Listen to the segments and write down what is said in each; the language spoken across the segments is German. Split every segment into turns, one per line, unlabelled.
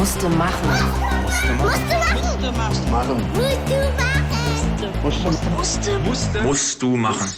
Musste machen.
Musst du machen.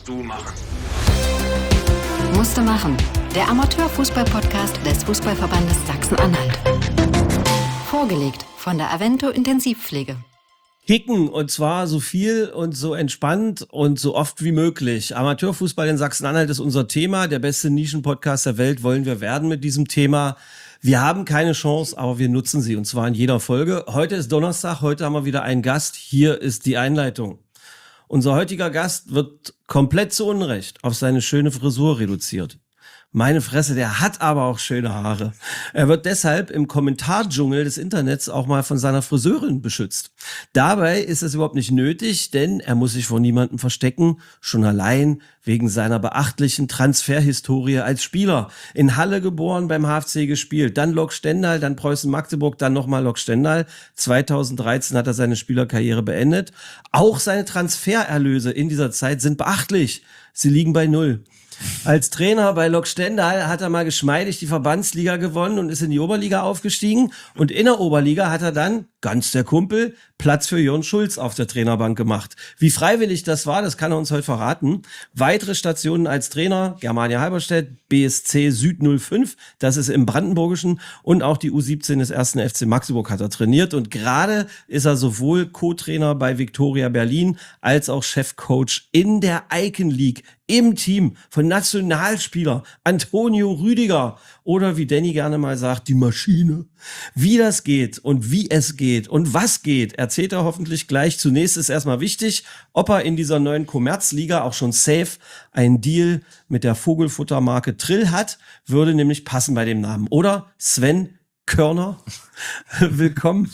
Musste machen. Der Amateurfußball-Podcast des Fußballverbandes Sachsen-Anhalt. Vorgelegt von der Avento Intensivpflege.
Kicken, und zwar so viel und so entspannt und so oft wie möglich. Amateurfußball in Sachsen-Anhalt ist unser Thema. Der beste Nischenpodcast der Welt wollen wir werden mit diesem Thema. Wir haben keine Chance, aber wir nutzen sie, und zwar in jeder Folge. Heute ist Donnerstag, heute haben wir wieder einen Gast. Hier ist die Einleitung. Unser heutiger Gast wird komplett zu Unrecht auf seine schöne Frisur reduziert. Meine Fresse, der hat aber auch schöne Haare. Er wird deshalb im Kommentardschungel des Internets auch mal von seiner Friseurin beschützt. Dabei ist es überhaupt nicht nötig, denn er muss sich vor niemandem verstecken, schon allein wegen seiner beachtlichen Transferhistorie als Spieler. In Halle geboren, beim HFC gespielt, dann Lok Stendal, dann Preußen Magdeburg, dann nochmal Lok Stendal. 2013 hat er seine Spielerkarriere beendet. Auch seine Transfererlöse in dieser Zeit sind beachtlich. Sie liegen bei 0. Als Trainer bei Lok Stendal hat er mal geschmeidig die Verbandsliga gewonnen und ist in die Oberliga aufgestiegen. Und in der Oberliga hat er dann, ganz der Kumpel, Platz für Jörn Schulz auf der Trainerbank gemacht. Wie freiwillig das war, das kann er uns heute verraten. Weitere Stationen als Trainer: Germania Halberstadt, BSC Süd 05, das ist im Brandenburgischen, und auch die U17 des 1. FC Magdeburg hat er trainiert. Und gerade ist er sowohl Co-Trainer bei Viktoria Berlin als auch Chefcoach in der Icon League im Team von Nationalspieler Antonio Rüdiger, oder wie Danny gerne mal sagt, die Maschine. Wie das geht und wie es geht und was geht, erzählt er hoffentlich gleich. Zunächst ist erstmal wichtig, ob er in dieser neuen Kommerzliga auch schon safe einen Deal mit der Vogelfuttermarke Trill hat, würde nämlich passen bei dem Namen. Oder Sven Körner, willkommen.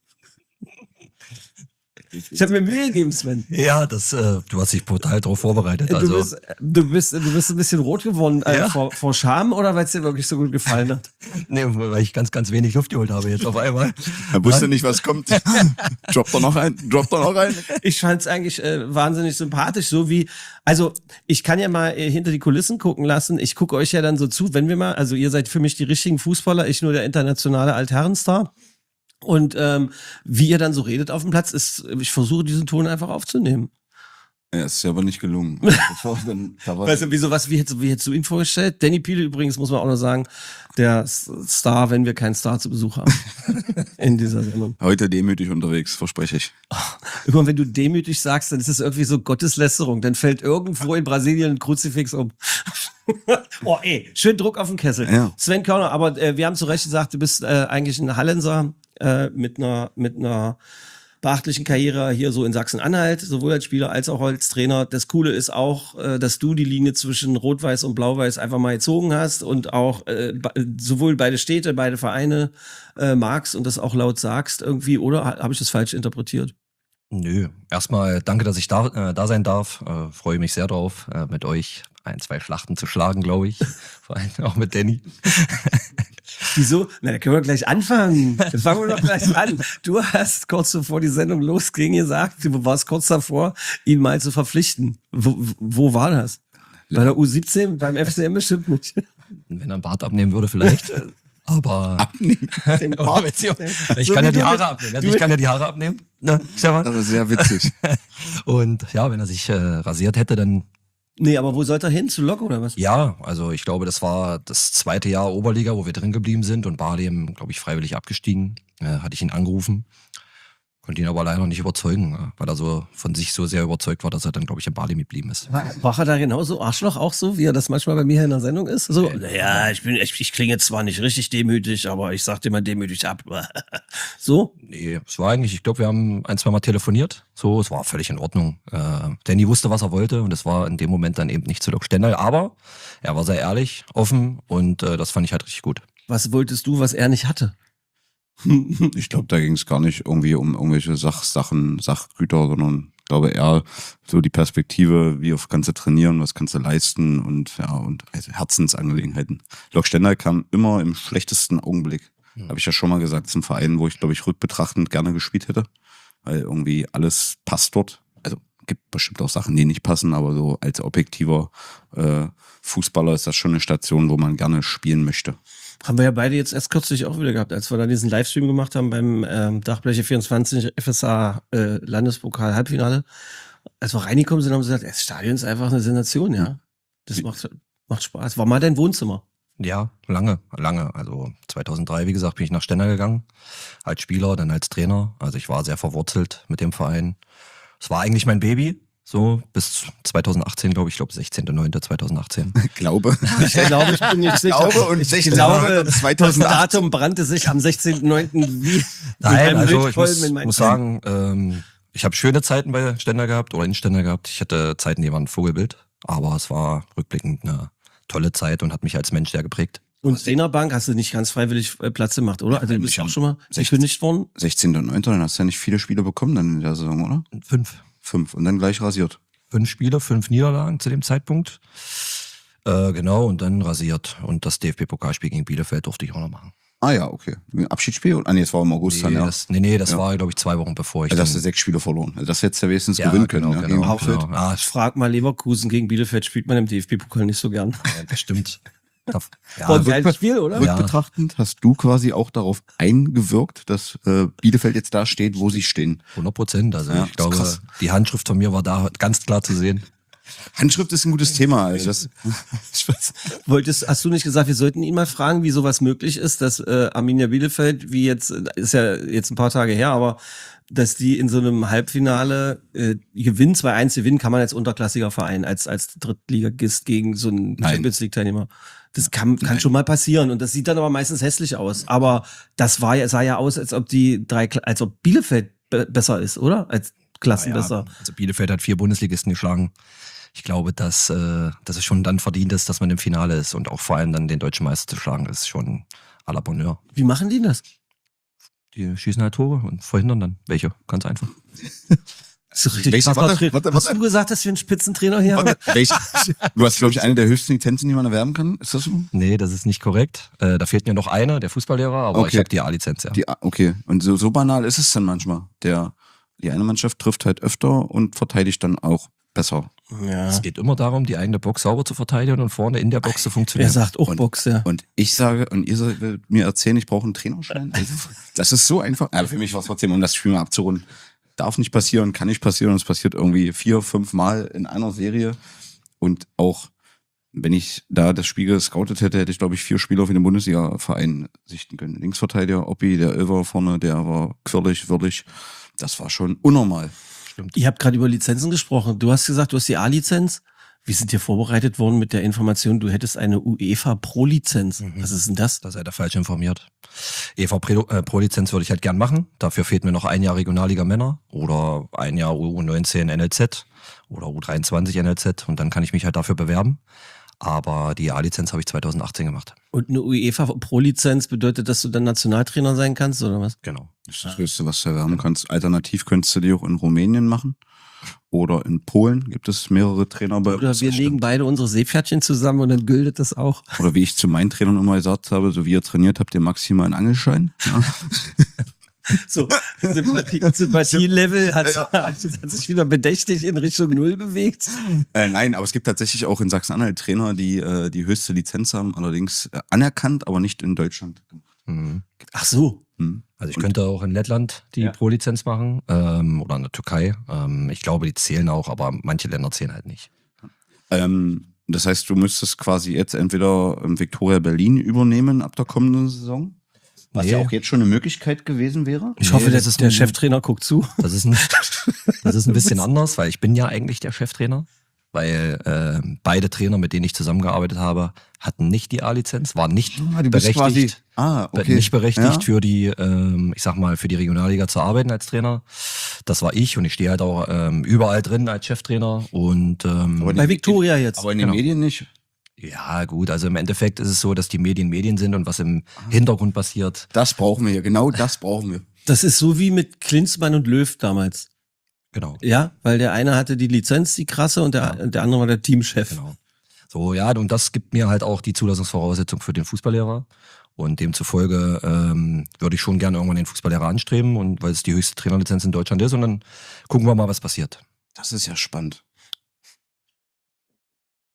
Ich habe mir Mühe gegeben, Sven.
Ja, du hast dich brutal drauf vorbereitet. Also.
Du bist ein bisschen rot geworden vor Scham, oder weil es dir wirklich so gut gefallen hat?
Nee, weil ich ganz, ganz wenig Luft geholt habe jetzt auf einmal.
Er wusste nicht, was kommt. Droppt doch noch rein.
Ich fand es eigentlich wahnsinnig sympathisch, so wie, also ich kann ja mal hinter die Kulissen gucken lassen. Ich gucke euch ja dann so zu, wenn wir mal, also ihr seid für mich die richtigen Fußballer, ich nur der internationale Altherrenstar. Und wie ihr dann so redet auf dem Platz, ich versuche diesen Ton einfach aufzunehmen.
Ja, ist ja aber nicht gelungen.
Weißt du, wie hättest du ihn vorgestellt? Danny Piele übrigens, muss man auch noch sagen, der Star, wenn wir keinen Star zu Besuch haben in dieser Sendung.
Heute demütig unterwegs, verspreche ich.
Immer wenn du demütig sagst, dann ist es irgendwie so Gotteslästerung. Dann fällt irgendwo in Brasilien ein Kruzifix um. Oh schön Druck auf den Kessel. Ja. Sven Körner, aber wir haben zu Recht gesagt, du bist eigentlich ein Hallenser mit einer beachtlichen Karriere hier so in Sachsen-Anhalt, sowohl als Spieler als auch als Trainer. Das Coole ist auch, dass du die Linie zwischen Rot-Weiß und Blau-Weiß einfach mal gezogen hast und auch sowohl beide Städte, beide Vereine magst und das auch laut sagst irgendwie, oder habe ich das falsch interpretiert?
Nö, erstmal danke, dass ich da sein darf. Freue mich sehr drauf, mit euch 1-2 Schlachten zu schlagen, glaube ich. Vor allem auch mit Danny.
Wieso? Na, da können wir gleich anfangen. Jetzt fangen wir doch gleich an. Du hast kurz bevor die Sendung losging gesagt, du warst kurz davor, ihn mal zu verpflichten. Wo war das? Bei der U17? Beim FCM bestimmt nicht.
Wenn er einen Bart abnehmen würde, vielleicht. Aber
abnehmen.
Ich kann ja die Haare abnehmen. Ich kann ja die Haare abnehmen. Ne, Stefan?
Das ist sehr witzig.
Und ja, wenn er sich rasiert hätte, dann...
Nee, aber wo sollte er hin? Zu Lok oder was?
Ja, also ich glaube, das war das 2. Jahr Oberliga, wo wir drin geblieben sind und Barlem, glaube ich, freiwillig abgestiegen. Hatte ich ihn angerufen. Konnte ihn aber leider nicht überzeugen, weil er so von sich so sehr überzeugt war, dass er dann, glaube ich, in Barlem geblieben ist.
War er da genauso Arschloch auch so, wie er das manchmal bei mir in der Sendung ist? So, naja, ich klinge jetzt zwar nicht richtig demütig, aber ich sag dir mal demütig ab. So?
Nee, es war eigentlich, ich glaube, wir haben 1-2 Mal telefoniert. So, es war völlig in Ordnung. Danny wusste, was er wollte und es war in dem Moment dann eben nicht zu Lok Stendal, aber er war sehr ehrlich, offen und das fand ich halt richtig gut.
Was wolltest du, was er nicht hatte?
Ich glaube, da ging es gar nicht irgendwie um irgendwelche Sachgüter, sondern ich glaube eher so die Perspektive, wie oft kannst du trainieren, was kannst du leisten und also Herzensangelegenheiten. Lok Stendal kam immer im schlechtesten Augenblick. Habe ich ja schon mal gesagt, das ist ein Verein, wo ich, glaube ich, rückbetrachtend gerne gespielt hätte, weil irgendwie alles passt dort. Also gibt bestimmt auch Sachen, die nicht passen, aber so als objektiver Fußballer ist das schon eine Station, wo man gerne spielen möchte.
Haben wir ja beide jetzt erst kürzlich auch wieder gehabt, als wir da diesen Livestream gemacht haben beim Dachbleche 24 FSA Landespokal Halbfinale. Als wir reingekommen sind, haben sie gesagt, das Stadion ist einfach eine Sensation, ja. Das macht Spaß. War mal dein Wohnzimmer?
Ja, lange. Also 2003, wie gesagt, bin ich nach Stendal gegangen. Als Spieler, dann als Trainer. Also ich war sehr verwurzelt mit dem Verein. Es war eigentlich mein Baby. So bis 2018, glaube ich 16.09.2018.
Glaube.
Ich glaube, ich bin nicht sicher. Ich glaube, das Datum brannte sich am 16.09. wie
Nein, also ich muss sagen, ich habe schöne Zeiten bei Stendal gehabt oder in Stendal gehabt. Ich hatte Zeiten, die waren ein Vogelbild. Aber es war rückblickend eine tolle Zeit und hat mich als Mensch sehr geprägt.
Und Trainerbank hast du nicht ganz freiwillig Platz gemacht, oder? Also du bist auch schon mal gekündigt worden?
16.09. Dann hast du ja nicht viele Spiele bekommen dann in der Saison, oder? 5 und dann gleich rasiert.
5 Spiele, 5 Niederlagen zu dem Zeitpunkt. Genau, und dann rasiert. Und das DFB-Pokalspiel gegen Bielefeld durfte ich auch noch machen.
Ah ja, okay. Abschiedsspiel? Nee, es war im August dann, ja.
Das war, glaube ich, 2 Wochen bevor ich.
Also hast du 6 Spiele verloren. Also das hättest du ja wenigstens gewinnen können. Ja,
Genau.
Ich frag mal, Leverkusen gegen Bielefeld spielt man im DFB-Pokal nicht so gern.
Ja, das stimmt.
War ein geiles Spiel, oder?
Rückbetrachtend hast du quasi auch darauf eingewirkt, dass Bielefeld jetzt da steht, wo sie stehen.
100%. Also ich glaube, krass. Die Handschrift von mir war da ganz klar zu sehen.
Handschrift ist ein gutes Thema. Also
hast du nicht gesagt, wir sollten ihn mal fragen, wie sowas möglich ist, dass Arminia Bielefeld, wie jetzt, ist ja jetzt ein paar Tage her, aber dass die in so einem Halbfinale gewinnen, 2-1 gewinnen, kann man als unterklassiger Verein, als Drittligist gegen so einen Champions League Teilnehmer. Das kann schon mal passieren und das sieht dann aber meistens hässlich aus. Aber das sah ja aus, als ob Bielefeld besser ist, oder? Als Klassen besser.
Also Bielefeld hat 4 Bundesligisten geschlagen. Ich glaube, dass es schon dann verdient ist, dass man im Finale ist und auch vor allem dann den deutschen Meister zu schlagen, ist schon à la Bonheur.
Wie machen die das?
Die schießen halt Tore und verhindern dann welche. Ganz einfach.
So richtig warte. Hast du gesagt, dass wir einen Spitzentrainer hier haben?
Du hast, glaube ich, eine der höchsten Lizenzen, die man erwerben kann. Ist das so?
Nee, das ist nicht korrekt. Da fehlt mir noch eine, der Fußballlehrer, aber ich habe die A-Lizenz, ja.
Okay, und so banal ist es dann manchmal. Die eine Mannschaft trifft halt öfter und verteidigt dann auch besser.
Ja.
Es geht immer darum, die eigene Box sauber zu verteidigen und vorne in der Box zu funktionieren.
Er sagt auch Box, ja.
Und ich sage, und ihr sollt mir erzählen, ich brauche einen Trainerschein. Das ist so einfach. Also für mich war es trotzdem, um das Spiel mal abzurunden. Darf nicht passieren, kann nicht passieren. Und es passiert irgendwie 4-5 Mal in einer Serie. Und auch, wenn ich da das Spiel gescoutet hätte, hätte ich, glaube ich, 4 Spieler für den Bundesliga-Verein sichten können. Linksverteidiger, Oppi, der Ilver vorne, der war quirlig, würdig. Das war schon unnormal.
Stimmt. Ihr habt gerade über Lizenzen gesprochen. Du hast gesagt, du hast die A-Lizenz. Wir sind hier vorbereitet worden mit der Information, du hättest eine UEFA Pro-Lizenz. Was ist denn das?
Da seid ihr falsch informiert. UEFA Pro-Lizenz würde ich halt gern machen. Dafür fehlt mir noch 1 Jahr Regionalliga Männer oder 1 Jahr U19 NLZ oder U23 NLZ und dann kann ich mich halt dafür bewerben. Aber die A-Lizenz habe ich 2018 gemacht.
Und eine UEFA Pro-Lizenz bedeutet, dass du dann Nationaltrainer sein kannst, oder was?
Genau.
Das ist das Höchste, was du erwerben kannst. Alternativ könntest du die auch in Rumänien machen. Oder in Polen gibt es mehrere Trainer bei uns.
Oder wir legen beide unsere Seepferdchen zusammen und dann gilt das auch.
Oder wie ich zu meinen Trainern immer gesagt habe, so wie ihr trainiert, habt ihr maximal einen Angelschein. Ja.
So, Sympathie-Level hat sich wieder bedächtig in Richtung 0 bewegt.
Nein, aber es gibt tatsächlich auch in Sachsen-Anhalt Trainer, die die höchste Lizenz haben, allerdings anerkannt, aber nicht in Deutschland.
Mhm.
Ach so.
Also ich könnte auch in Lettland die Pro-Lizenz machen oder in der Türkei. Ich glaube, die zählen auch, aber manche Länder zählen halt nicht.
Das heißt, du müsstest quasi jetzt entweder Viktoria Berlin übernehmen ab der kommenden Saison, was ja auch jetzt schon eine Möglichkeit gewesen wäre.
Ich hoffe, der Cheftrainer guckt zu.
Das ist ein bisschen anders, weil ich bin ja eigentlich der Cheftrainer. Weil beide Trainer, mit denen ich zusammengearbeitet habe, hatten nicht die A-Lizenz, waren nicht berechtigt, nicht berechtigt für die, ich sag mal, für die Regionalliga zu arbeiten als Trainer. Das war ich und ich stehe halt auch überall drin als Cheftrainer und
bei Viktoria jetzt.
Aber in den Medien nicht.
Ja, gut, also im Endeffekt ist es so, dass die Medien sind und was im Hintergrund passiert.
Das brauchen wir hier, genau das brauchen wir.
Das ist so wie mit Klinsmann und Löw damals.
Genau.
Ja, weil der eine hatte die Lizenz, die krasse, und der andere war der Teamchef.
Genau. So, ja, und das gibt mir halt auch die Zulassungsvoraussetzung für den Fußballlehrer. Und demzufolge würde ich schon gerne irgendwann den Fußballlehrer anstreben, und weil es die höchste Trainerlizenz in Deutschland ist, und dann gucken wir mal, was passiert.
Das ist ja spannend.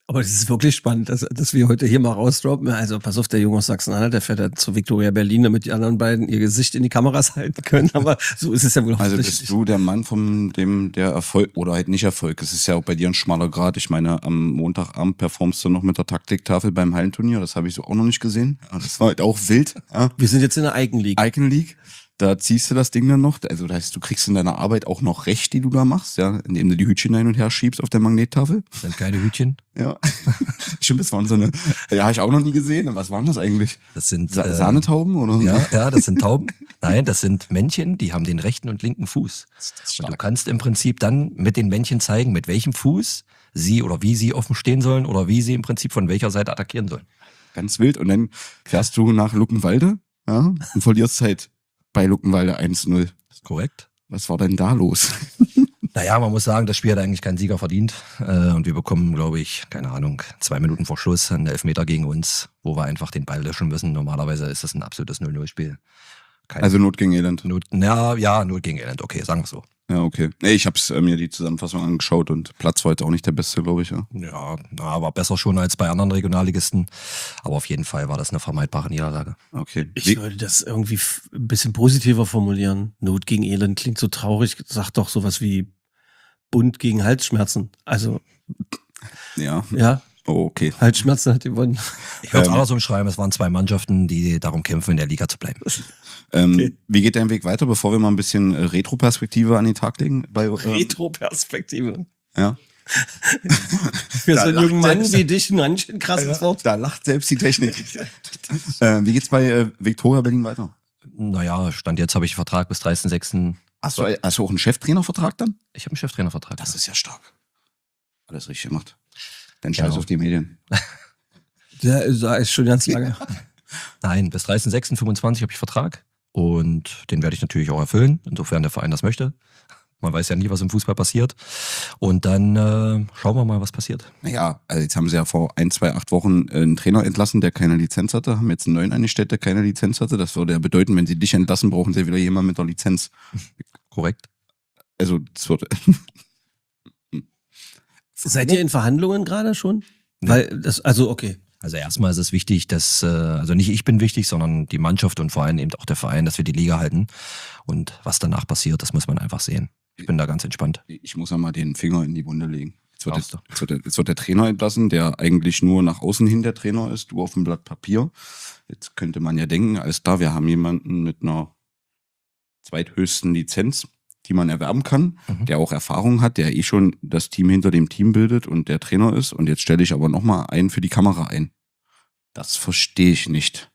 Aber das ist wirklich spannend, dass wir heute hier mal rausdroppen. Also pass auf, der Junge aus Sachsen-Anhalt, der fährt dann zu Victoria Berlin, damit die anderen beiden ihr Gesicht in die Kameras halten können. Aber so ist es ja wohl auch
Also
nicht.
bist du der Mann von dem, der Erfolg oder halt nicht Erfolg. Es ist ja auch bei dir ein schmaler Grad. Ich meine, am Montagabend performst du noch mit der Taktiktafel beim Hallenturnier. Das habe ich so auch noch nicht gesehen. Aber das war halt auch wild. Ja.
Wir sind jetzt in der Eigenliga.
Icon League. Da ziehst du das Ding dann noch. Also das heißt, du kriegst in deiner Arbeit auch noch Recht, die du da machst, ja, indem du die Hütchen hin und her schiebst auf der Magnettafel.
Das sind keine Hütchen.
Ja. Stimmt, das waren so eine, ja, habe ich auch noch nie gesehen. Was waren das eigentlich?
Das sind
Sahnetauben oder?
Ja, das sind Tauben. Nein, das sind Männchen, die haben den rechten und linken Fuß. Und du kannst im Prinzip dann mit den Männchen zeigen, mit welchem Fuß sie oder wie sie offen stehen sollen oder wie sie im Prinzip von welcher Seite attackieren sollen.
Ganz wild. Und dann fährst du nach Luckenwalde, ja, und verlierst halt bei Luckenwalde 1-0.
Korrekt.
Was war denn da los?
Naja, man muss sagen, das Spiel hat eigentlich keinen Sieger verdient. Und wir bekommen, glaube ich, keine Ahnung, 2 Minuten vor Schluss einen Elfmeter gegen uns, wo wir einfach den Ball löschen müssen. Normalerweise ist das ein absolutes 0-0-Spiel.
Also Not gegen Elend.
Not gegen Elend, okay, sagen wir so.
Ja, okay. Nee, ich hab's mir die Zusammenfassung angeschaut und Platz war jetzt auch nicht der beste, glaube ich. Ja.
Ja, war besser schon als bei anderen Regionalligisten. Aber auf jeden Fall war das eine vermeidbare Niederlage.
Okay.
Ich würde das irgendwie ein bisschen positiver formulieren. Not gegen Elend klingt so traurig. Sag doch sowas wie Bund gegen Halsschmerzen. Also,
Ja.
ja,
Oh, okay.
Halsschmerzen hat gewonnen.
Ich würde es andersrum schreiben, es waren 2 Mannschaften, die darum kämpfen, in der Liga zu bleiben.
Okay. Wie geht dein Weg weiter, bevor wir mal ein bisschen Retro-Perspektive an den Tag legen?
Retro-Perspektive.
Ja.
Für so einen jungen Mann wie dich ein ganz schön krasses Wort.
Da lacht selbst die Technik. Wie geht's bei Victoria Berlin weiter?
Naja, Stand jetzt habe ich einen Vertrag bis 30.06.
Hast du auch einen Cheftrainervertrag dann?
Ich habe einen Cheftrainervertrag.
Das ist ja stark. Alles richtig gemacht. Dann
Genau.
scheiß auf die Medien.
Der ist schon ganz lange.
Nein, bis 30.06.25 habe ich Vertrag und den werde ich natürlich auch erfüllen, insofern der Verein das möchte. Man weiß ja nie, was im Fußball passiert. Und dann schauen wir mal, was passiert.
Naja, also jetzt haben sie ja vor 8 Wochen einen Trainer entlassen, der keine Lizenz hatte, haben jetzt einen neuen eingestellt, der keine Lizenz hatte. Das würde ja bedeuten, wenn sie dich entlassen, brauchen sie wieder jemanden mit der Lizenz.
Korrekt.
Also das wird...
Seid ihr in Verhandlungen gerade schon? Weil das, also okay.
Also erstmal ist es wichtig, dass, also nicht ich bin wichtig, sondern die Mannschaft und vor allem eben auch der Verein, dass wir die Liga halten. Und was danach passiert, das muss man einfach sehen. Ich bin da ganz entspannt.
Ich muss ja mal den Finger in die Wunde legen. Jetzt wird der Trainer entlassen, der eigentlich nur nach außen hin der Trainer ist, du auf dem Blatt Papier. Jetzt könnte man ja denken, alles klar, wir haben jemanden mit einer zweithöchsten Lizenz, die man erwerben kann, der auch Erfahrung hat, der schon das Team hinter dem Team bildet und der Trainer ist. Und jetzt stelle ich aber nochmal einen für die Kamera ein. Das verstehe ich nicht.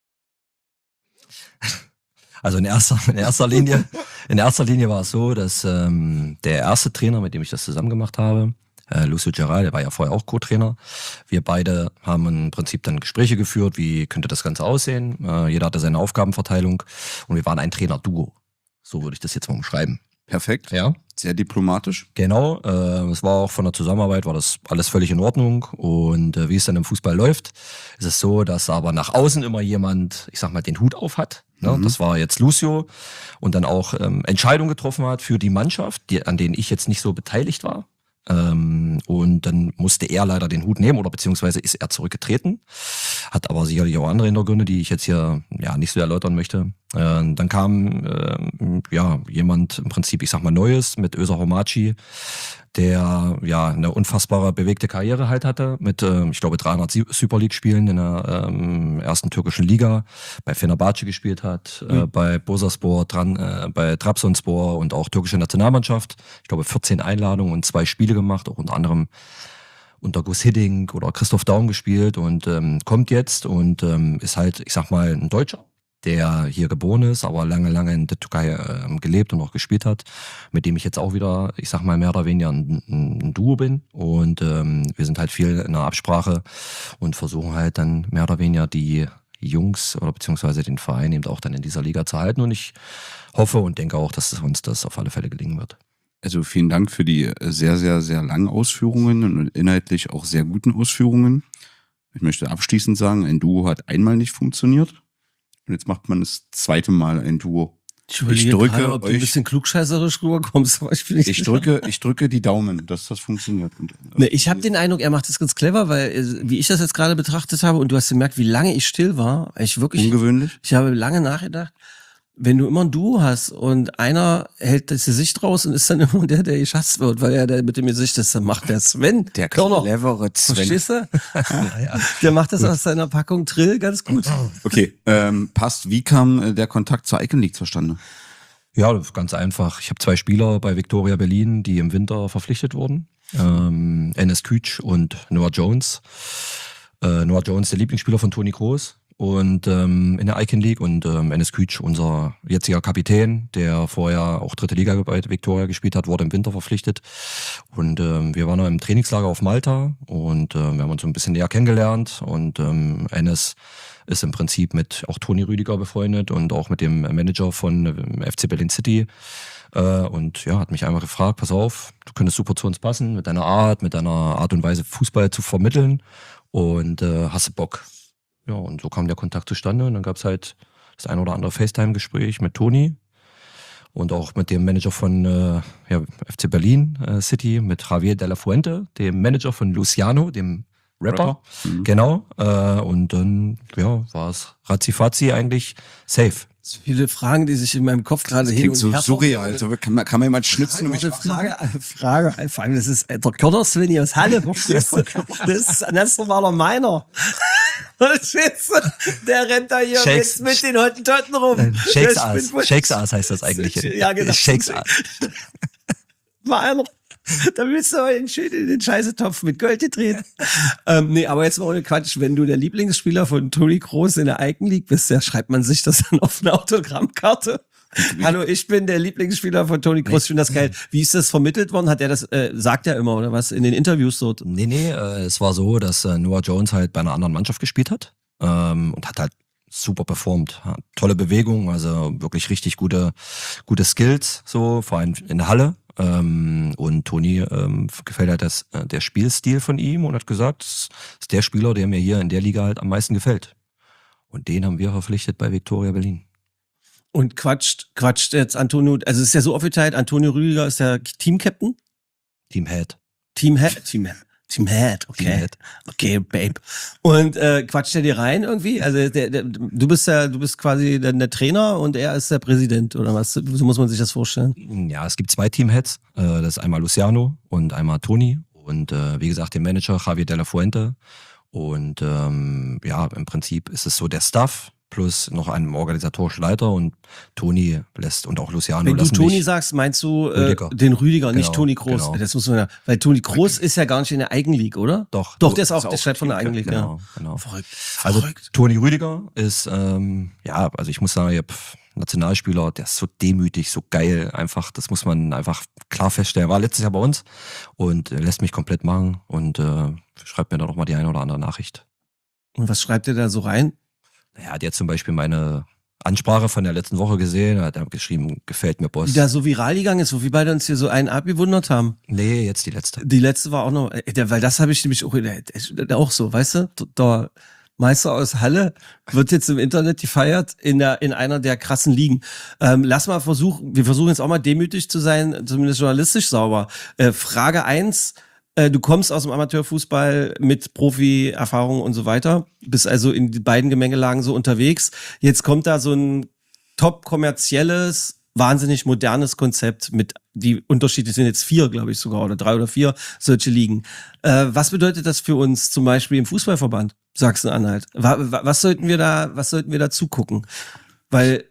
Also in erster Linie war es so, dass der erste Trainer, mit dem ich das zusammen gemacht habe, Lucio Geral, der war ja vorher auch Co-Trainer. Wir beide haben im Prinzip dann Gespräche geführt, wie könnte das Ganze aussehen. Jeder hatte seine Aufgabenverteilung und wir waren ein Trainer-Duo. So würde ich das jetzt mal umschreiben.
Perfekt.
Ja.
Sehr diplomatisch.
Genau, es war auch von der Zusammenarbeit, war das alles völlig in Ordnung. Und wie es dann im Fußball läuft, ist es so, dass aber nach außen immer jemand, ich sag mal, den Hut auf hat. Ne? Das war jetzt Lucio und dann auch Entscheidungen getroffen hat für die Mannschaft, an denen ich jetzt nicht so beteiligt war. Und dann musste er leider den Hut nehmen oder beziehungsweise ist er zurückgetreten. Hat aber sicherlich auch andere Hintergründe, die ich jetzt hier ja nicht so erläutern möchte. Dann kam jemand im Prinzip, ich sag mal Neues mit Özür Homaci, der ja eine unfassbare bewegte Karriere halt hatte mit, ich glaube 300 Super League Spielen in der ersten türkischen Liga, bei Fenerbahce gespielt hat, bei Bursaspor, bei Trabzonspor und auch türkische Nationalmannschaft. Ich glaube 14 Einladungen und 2 Spiele gemacht, auch unter anderem unter Gus Hiddink oder Christoph Daum gespielt und kommt jetzt und ist halt, ich sag mal, ein Deutscher, der hier geboren ist, aber lange in der Türkei gelebt und auch gespielt hat, mit dem ich jetzt auch wieder, ich sag mal, mehr oder weniger ein Duo bin. Und wir sind halt viel in der Absprache und versuchen halt dann mehr oder weniger die Jungs oder beziehungsweise den Verein eben auch dann in dieser Liga zu halten. Und ich hoffe und denke auch, dass uns das auf alle Fälle gelingen wird.
Also vielen Dank für die sehr, sehr, sehr langen Ausführungen und inhaltlich auch sehr guten Ausführungen. Ich möchte abschließend sagen, ein Duo hat einmal nicht funktioniert. Und jetzt macht man das zweite Mal ein Duo.
Ich
drücke
gerade, ob du ein
euch-
bisschen klugscheißerisch rüberkommst. Aber ich bin nicht
Ich
sicher.
drücke die Daumen, dass das funktioniert. Und,
Ne, ich habe den Eindruck, er macht das ganz clever, weil, wie ich das jetzt gerade betrachtet habe, und du hast gemerkt, wie lange ich still war, ich
ungewöhnlich.
ich habe lange nachgedacht, wenn du immer ein Duo hast und einer hält das Gesicht raus und ist dann immer der geschasst wird, weil er der mit dem Gesicht ist, dann macht der Sven.
Der
Körner.
clevere Sven.
Verstehst du? Der macht das aus seiner Packung Trill ganz gut.
Okay, passt. Wie kam der Kontakt zur Icon League zustande?
Ja, ganz einfach. Ich habe 2 Spieler bei Viktoria Berlin, die im Winter verpflichtet wurden. Enes Kütsch und Noah Jones. Noah Jones, der Lieblingsspieler von Toni Kroos und in der Icon League, und Enes Kütsch, unser jetziger Kapitän, der vorher auch 3. Liga bei Viktoria gespielt hat, wurde im Winter verpflichtet. Und wir waren noch im Trainingslager auf Malta und wir haben uns so ein bisschen näher kennengelernt, und Enes ist im Prinzip mit auch Toni Rüdiger befreundet und auch mit dem Manager von FC Berlin City. Und ja, hat mich einmal gefragt, pass auf, du könntest super zu uns passen, mit deiner Art und Weise Fußball zu vermitteln, und hast du Bock? Ja, und so kam der Kontakt zustande, und dann gab's halt das ein oder andere FaceTime-Gespräch mit Toni und auch mit dem Manager von FC Berlin City, mit Javier de la Fuente, dem Manager von Luciano, dem Rapper.
Mhm.
Genau. Und dann war es ratzifatzi eigentlich safe.
So viele Fragen, die sich in meinem Kopf gerade hin
Klingt
und
so
her
surreal. Also kann man jemand schnipsen und mich
Frage, vor allem, das ist der Körner Sven aus Halle. Verstehst du? Das ist ein ganz normaler Meiner. Verstehst du? Der rennt da hier
Shakes-
mit den Hottentotten rum.
Shakes
Der
Ass.
spinnt-
Shakes Ass heißt das eigentlich.
Ja, genau.
Shakes Ass.
Meiner. Da willst du aber schön in den Scheißetopf mit Gold gedreht. Nee, aber jetzt mal ohne Quatsch. Wenn du der Lieblingsspieler von Toni Kroos in der Icon League bist, ja, schreibt man sich das dann auf eine Autogrammkarte. Hallo, ich bin der Lieblingsspieler von Toni Kroos, ich finde das geil. Wie ist das vermittelt worden? Hat er das, sagt er immer, oder was, in den Interviews dort?
Nee, es war so, dass Noah Jones halt bei einer anderen Mannschaft gespielt hat und hat halt super performt. Hat tolle Bewegung, also wirklich richtig gute Skills, so vor allem in der Halle. Und Toni gefällt halt der Spielstil von ihm und hat gesagt, das ist der Spieler, der mir hier in der Liga halt am meisten gefällt. Und den haben wir verpflichtet bei Viktoria Berlin.
Und quatscht jetzt Antonio, also es ist ja so offiziell, Antonio Rüdiger ist der Team-Captain?
Teamhead.
Teamhead, okay.
Teamhead.
Okay, Babe. Und quatscht er dir rein irgendwie? Also du bist quasi der Trainer und er ist der Präsident, oder was? So muss man sich das vorstellen.
Ja, es gibt 2 Teamheads. Das ist einmal Luciano und einmal Toni. Und wie gesagt, den Manager Javier de la Fuente. Und im Prinzip ist es so der Staff plus noch einen organisatorischen Leiter, und Toni lässt, und auch Luciano
Wenn du
lassen
Toni
mich.
sagst, meinst du
Rüdiger.
den Rüdiger, nicht
Genau,
Toni Kroos.
genau.
Das muss man ja, weil Toni Kroos ist ja gar nicht in der Icon League, oder?
Doch,
der ist auch der Chef von der Icon League,
genau,
ja.
genau.
Verrückt.
Also
Verrückt.
Toni Rüdiger ist, also ich muss sagen, Nationalspieler, der ist so demütig, so geil, einfach, das muss man einfach klar feststellen. War letztes Jahr bei uns und lässt mich komplett machen und schreibt mir da noch mal die eine oder andere Nachricht.
Und was schreibt ihr da so rein?
Er hat jetzt zum Beispiel meine Ansprache von der letzten Woche gesehen, hat er geschrieben, gefällt mir, Boss.
Die da so viral gegangen ist, wo wir beide uns hier so einen abgewundert haben.
Nee, jetzt die letzte.
Die letzte war auch noch, weil das habe ich nämlich auch so, weißt du, der Meister aus Halle wird jetzt im Internet gefeiert in einer der krassen Ligen. Wir versuchen jetzt auch mal demütig zu sein, zumindest journalistisch sauber. Frage 1, du kommst aus dem Amateurfußball mit Profi-Erfahrung und so weiter, bist also in die beiden Gemengelagen so unterwegs. Jetzt kommt da so ein top kommerzielles, wahnsinnig modernes Konzept mit, die unterschiedlich sind jetzt 4, glaube ich sogar, oder 3 oder 4 solche Ligen. Was bedeutet das für uns zum Beispiel im Fußballverband Sachsen-Anhalt? Was sollten wir da zugucken? Weil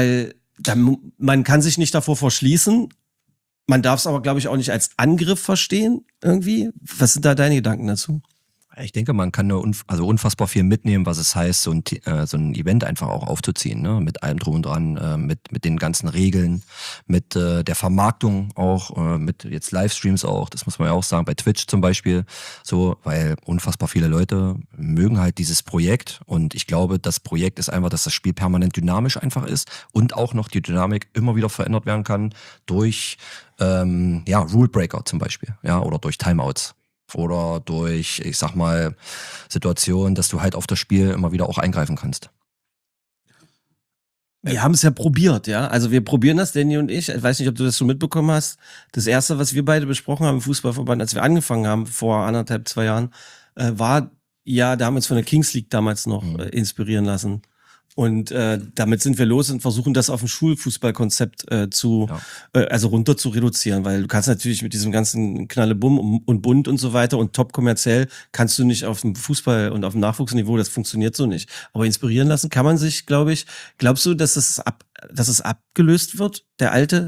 man kann sich nicht davor verschließen. Man darf es aber, glaube ich, auch nicht als Angriff verstehen irgendwie. Was sind da deine Gedanken dazu?
Ich denke, man kann unfassbar viel mitnehmen, was es heißt, so ein Event einfach auch aufzuziehen, ne? Mit allem drum und dran, mit den ganzen Regeln, mit der Vermarktung auch, mit jetzt Livestreams auch, das muss man ja auch sagen, bei Twitch zum Beispiel, so, weil unfassbar viele Leute mögen halt dieses Projekt, und ich glaube, das Projekt ist einfach, dass das Spiel permanent dynamisch einfach ist und auch noch die Dynamik immer wieder verändert werden kann durch Rulebreaker zum Beispiel, ja, oder durch Timeouts. Oder durch, ich sag mal, Situationen, dass du halt auf das Spiel immer wieder auch eingreifen kannst.
Wir haben es ja probiert, ja. Also wir probieren das, Danny und ich. Ich weiß nicht, ob du das schon mitbekommen hast. Das erste, was wir beide besprochen haben im Fußballverband, als wir angefangen haben, vor 1,5, 2 Jahren, war ja, da haben wir uns von der Kings League damals noch inspirieren lassen. Und damit sind wir los und versuchen das auf ein Schulfußballkonzept also runter zu reduzieren, weil du kannst natürlich mit diesem ganzen Knallebum und bunt und so weiter und top kommerziell kannst du nicht auf dem Fußball und auf dem Nachwuchsniveau, das funktioniert so nicht. Aber inspirieren lassen kann man sich, glaube ich. Glaubst du, dass es abgelöst wird, der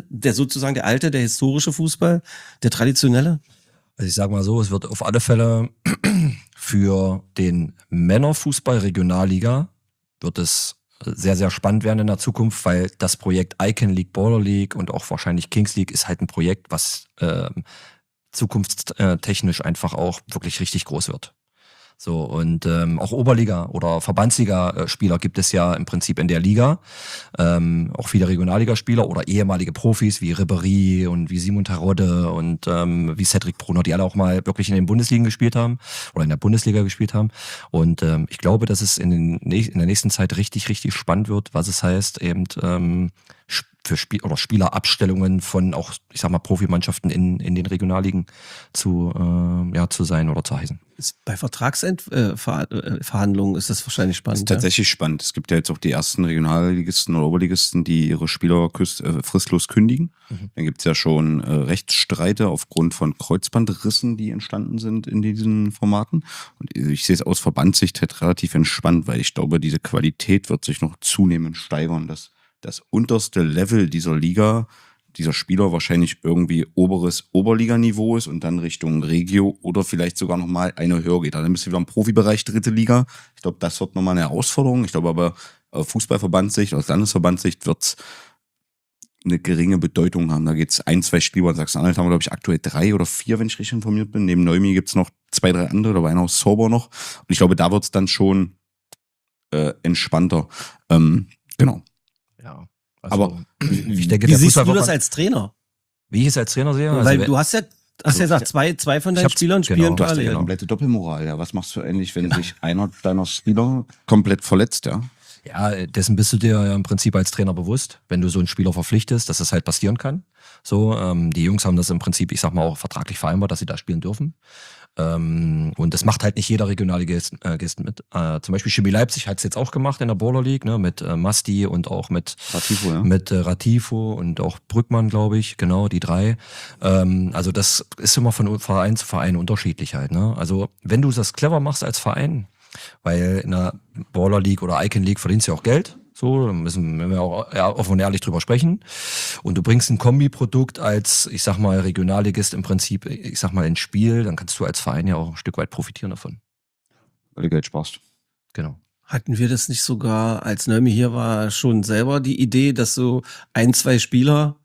historische Fußball, der traditionelle?
Also ich sage mal so, es wird auf alle Fälle für den Männerfußball Regionalliga wird es sehr, sehr spannend werden in der Zukunft, weil das Projekt Icon League, Baller League und auch wahrscheinlich Kings League ist halt ein Projekt, was zukunftstechnisch einfach auch wirklich richtig groß wird. So, und auch Oberliga- oder Verbandsliga-Spieler gibt es ja im Prinzip in der Liga. Auch viele Regionalligaspieler oder ehemalige Profis wie Ribéry und wie Simon Terodde und wie Cedric Brunner, die alle auch mal wirklich in den Bundesligen gespielt haben oder in der Bundesliga gespielt haben. Und ich glaube, dass es in der nächsten Zeit richtig, richtig spannend wird, was es heißt, eben für Spielerabstellungen von auch, ich sag mal, Profimannschaften in den Regionalligen zu sein oder zu heißen.
Bei Vertragsverhandlungen ist das wahrscheinlich spannend.
Das ist tatsächlich spannend. Es gibt ja jetzt auch die ersten Regionalligisten oder Oberligisten, die ihre Spieler fristlos kündigen. Dann gibt's ja schon Rechtsstreite aufgrund von Kreuzbandrissen, die entstanden sind in diesen Formaten. Und ich sehe es aus Verbandssicht halt relativ entspannt, weil ich glaube, diese Qualität wird sich noch zunehmend steigern. Das unterste Level dieser Liga, dieser Spieler wahrscheinlich irgendwie Oberliganiveau ist und dann Richtung Regio oder vielleicht sogar nochmal eine höher geht. Dann bist du wieder im Profibereich 3. Liga. Ich glaube, das wird nochmal eine Herausforderung. Ich glaube aber, aus Fußballverbandssicht, aus Landesverbandssicht wird es eine geringe Bedeutung haben. Da geht es 1, 2 Spieler in Sachsen-Anhalt, haben wir, glaube ich, aktuell 3 oder 4, wenn ich richtig informiert bin. Neben Neumi gibt es noch 2, 3 andere, da war einer aus Sauber noch. Und ich glaube, da wird es dann schon entspannter. Genau.
Ja.
Also,
aber ich denke,
wie siehst du das als Trainer?
Wie ich es als Trainer sehe?
Weil du hast ja gesagt, zwei von deinen Spielern spielen
du hast
parallel.
ja komplette Doppelmoral. Ja, was machst du eigentlich, wenn sich einer deiner Spieler komplett verletzt? Ja,
Ja, dessen bist du dir ja im Prinzip als Trainer bewusst, wenn du so einen Spieler verpflichtest, dass das halt passieren kann. So, die Jungs haben das im Prinzip, ich sag mal, auch vertraglich vereinbart, dass sie da spielen dürfen. Und das macht halt nicht jeder Regionalligist mit. Zum Beispiel Chemie Leipzig hat es jetzt auch gemacht in der Baller League, ne, mit Masti und auch mit
Ratifo, ja.
mit Ratifo und auch Brückmann, glaube ich, genau, die 3. Also das ist immer von Verein zu Verein unterschiedlich halt. Ne? Also wenn du das clever machst als Verein, weil in der Baller League oder Icon League verdienst du ja auch Geld. So, da müssen wir auch offen und ehrlich drüber sprechen. Und du bringst ein Kombiprodukt als, ich sag mal, Regionalligist im Prinzip, ich sag mal, ins Spiel, dann kannst du als Verein ja auch ein Stück weit profitieren davon.
Weil du Geld sparst.
Genau.
Hatten wir das nicht sogar, als Neumi hier war, schon selber die Idee, dass du 1, 2 Spieler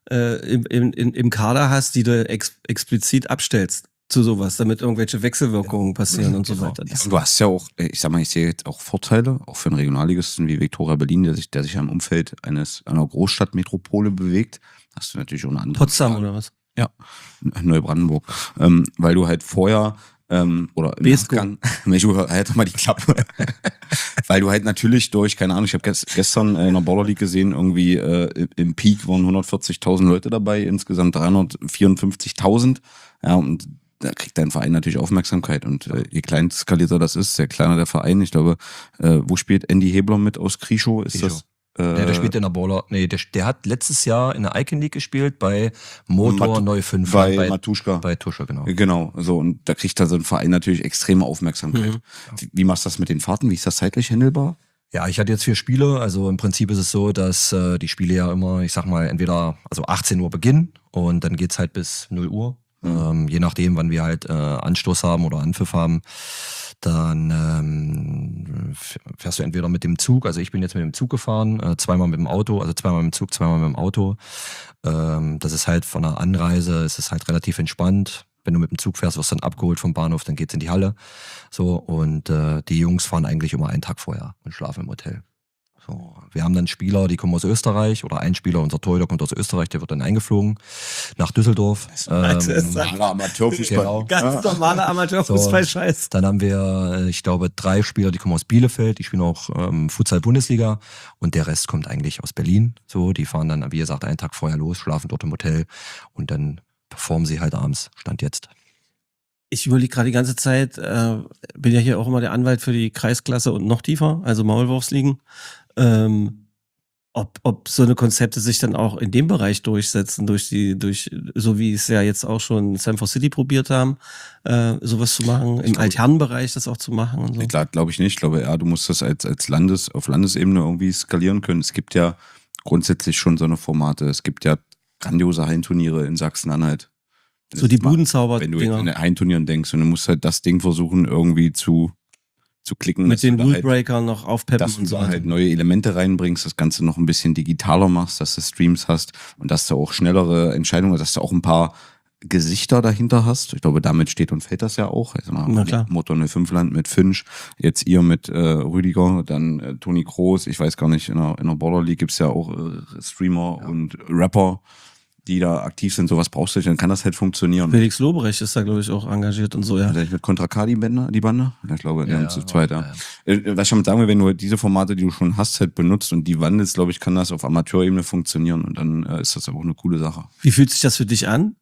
im Kader hast, die du explizit abstellst zu sowas, damit irgendwelche Wechselwirkungen passieren und so weiter.
Ja, und du hast ja auch, ich sag mal, ich sehe jetzt auch Vorteile, auch für einen Regionalligisten wie Viktoria Berlin, der sich ja im Umfeld einer Großstadtmetropole bewegt. Hast du natürlich auch eine andere.
Potsdam oder was?
Ja, Neubrandenburg. Weil du halt vorher oder im Nachgang, halt doch mal die Klappe. Weil du halt natürlich durch, keine Ahnung, ich habe gestern in der Baller League gesehen, irgendwie im Peak waren 140.000 Leute dabei, insgesamt 354.000. Ja, und da kriegt dein Verein natürlich Aufmerksamkeit. Und je kleinskalierter das ist, je kleiner der Verein. Ich glaube, wo spielt Andy Hebler mit aus Krischow? Ist das?
Der spielt in der Baller. Nee, der hat letztes Jahr in der Icon League gespielt bei Motor Neu 5.
Bei Matuschka.
Bei Tuscher, genau.
Genau, so. Und da kriegt da so ein Verein natürlich extreme Aufmerksamkeit. Wie machst du das mit den Fahrten? Wie ist das zeitlich handelbar?
Ja, ich hatte jetzt 4 Spiele. Also im Prinzip ist es so, dass die Spiele ja immer, ich sag mal, entweder 18 Uhr beginnen und dann geht's halt bis 0 Uhr. Je nachdem, wann wir halt Anstoß haben oder Anpfiff haben, dann fährst du entweder mit dem Zug, also ich bin jetzt mit dem Zug gefahren, 2-mal mit dem Auto, also 2-mal mit dem Zug, 2-mal mit dem Auto. Das ist halt von der Anreise, es ist halt relativ entspannt. Wenn du mit dem Zug fährst, wirst du dann abgeholt vom Bahnhof, dann geht's in die Halle. So, und die Jungs fahren eigentlich immer einen Tag vorher und schlafen im Hotel. So, Wir haben dann Spieler, die kommen aus Österreich oder ein Spieler, unser Torhüter kommt aus Österreich, der wird dann eingeflogen nach Düsseldorf.
Amateurfußball.
Genau.
Ganz normaler Amateurfußball-Scheiß.
Dann haben wir, ich glaube, 3 Spieler, die kommen aus Bielefeld, die spielen auch Futsal-Bundesliga und der Rest kommt eigentlich aus Berlin. So, die fahren dann, wie gesagt, einen Tag vorher los, schlafen dort im Hotel und dann performen sie halt abends. Stand jetzt.
Ich überlege gerade die ganze Zeit, bin ja hier auch immer der Anwalt für die Kreisklasse und noch tiefer, also Maulwurfsligen. Ob so eine Konzepte sich dann auch in dem Bereich durchsetzen, so wie es ja jetzt auch schon Sanford City probiert haben, sowas zu machen, im Altherrenbereich das auch zu machen und so.
Klar, glaube ich nicht. Ich glaube, ja, du musst das auf Landesebene irgendwie skalieren können. Es gibt ja grundsätzlich schon so eine Formate. Es gibt ja grandiose Hallenturniere in Sachsen-Anhalt.
So die Budenzauber-Dinger.
Wenn du in Hallenturnieren denkst und du musst halt das Ding versuchen irgendwie zu klicken.
Mit den Rulebreakern noch aufpeppen
dass du da halt neue Elemente reinbringst, das Ganze noch ein bisschen digitaler machst, dass du Streams hast und dass du auch schnellere Entscheidungen, dass du auch ein paar Gesichter dahinter hast. Ich glaube, damit steht und fällt das ja auch. Also
Na klar.
Motor 05 Land mit Finch, jetzt ihr mit Rüdiger, dann Toni Kroos, ich weiß gar nicht, in der Border League gibt's ja auch Streamer und Rapper, die da aktiv sind, sowas brauchst du nicht, dann kann das halt funktionieren.
Felix Lobrecht ist da, glaube ich, auch engagiert und so, ja.
Mit Contra K die Bande? Ja, ich glaube, die haben zu zweit, ja. Was ich damit sagen will, wenn du diese Formate, die du schon hast, halt benutzt und die wandelst, glaube ich, kann das auf Amateurebene funktionieren und dann ist das aber auch eine coole Sache.
Wie fühlt sich das für dich an?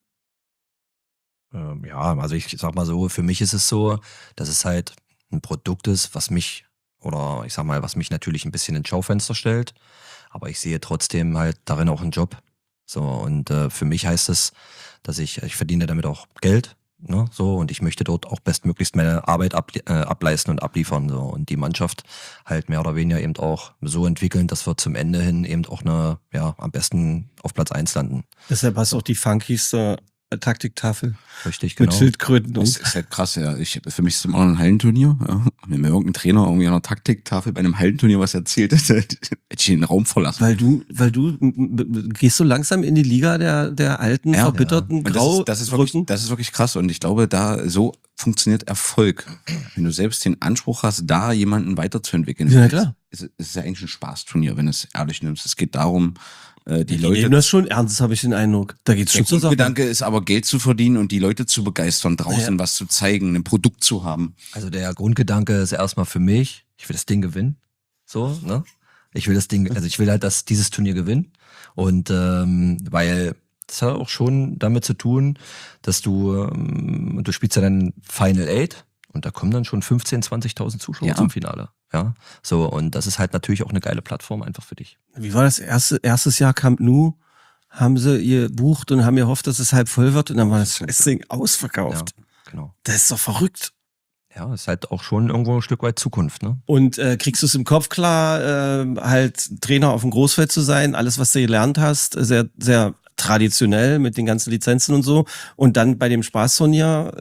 Ja, also ich sag mal so, für mich ist es so, dass es halt ein Produkt ist, was mich natürlich ein bisschen ins Schaufenster stellt, aber ich sehe trotzdem halt darin auch einen Job. So, und für mich heißt es, dass ich verdiene damit auch Geld, ne, so, und ich möchte dort auch bestmöglichst meine Arbeit ableisten und abliefern, so, und die Mannschaft halt mehr oder weniger eben auch so entwickeln, dass wir zum Ende hin eben auch am besten auf Platz 1 landen.
Deshalb hast du auch die funkigste Taktiktafel.
Richtig, genau.
Mit Schildkröten.
Das ist halt krass, ja. Für mich ist es immer noch ein Hallenturnier. Ja. Wenn mir irgendein Trainer irgendwie an einer Taktiktafel bei einem Hallenturnier was erzählt hätte, hätte ich den Raum verlassen.
Weil du gehst so langsam in die Liga der alten, verbitterten Grau.
Das ist wirklich krass. Und ich glaube, so funktioniert Erfolg. Wenn du selbst den Anspruch hast, da jemanden weiterzuentwickeln.
Ja, klar.
Es ist ja eigentlich ein Spaßturnier, wenn du es ehrlich nimmst. Es geht darum, die
Leute nehmen das schon ernst, habe ich den Eindruck. Da geht's schon zur Sache.
Der Gedanke ist aber, Geld zu verdienen und die Leute zu begeistern, draußen was zu zeigen, ein Produkt zu haben.
Also der Grundgedanke ist erstmal für mich, ich will das Ding gewinnen. So, ne? Ich will halt dieses Turnier gewinnen. Und weil das hat auch schon damit zu tun, dass du spielst ja dann Final 8 und da kommen dann schon 15.000, 20.000 Zuschauer zum Finale. Ja, so, und das ist halt natürlich auch eine geile Plattform einfach für dich.
Wie war das erstes Jahr Camp Nou? Haben sie gebucht und haben gehofft, dass es halb voll wird und dann war das Ding ausverkauft.
Ja, genau.
Das ist doch verrückt.
Ja, ist halt auch schon irgendwo ein Stück weit Zukunft, ne?
Und kriegst du es im Kopf klar, halt Trainer auf dem Großfeld zu sein, alles, was du gelernt hast, sehr, sehr traditionell mit den ganzen Lizenzen und so. Und dann bei dem Spaßturnier,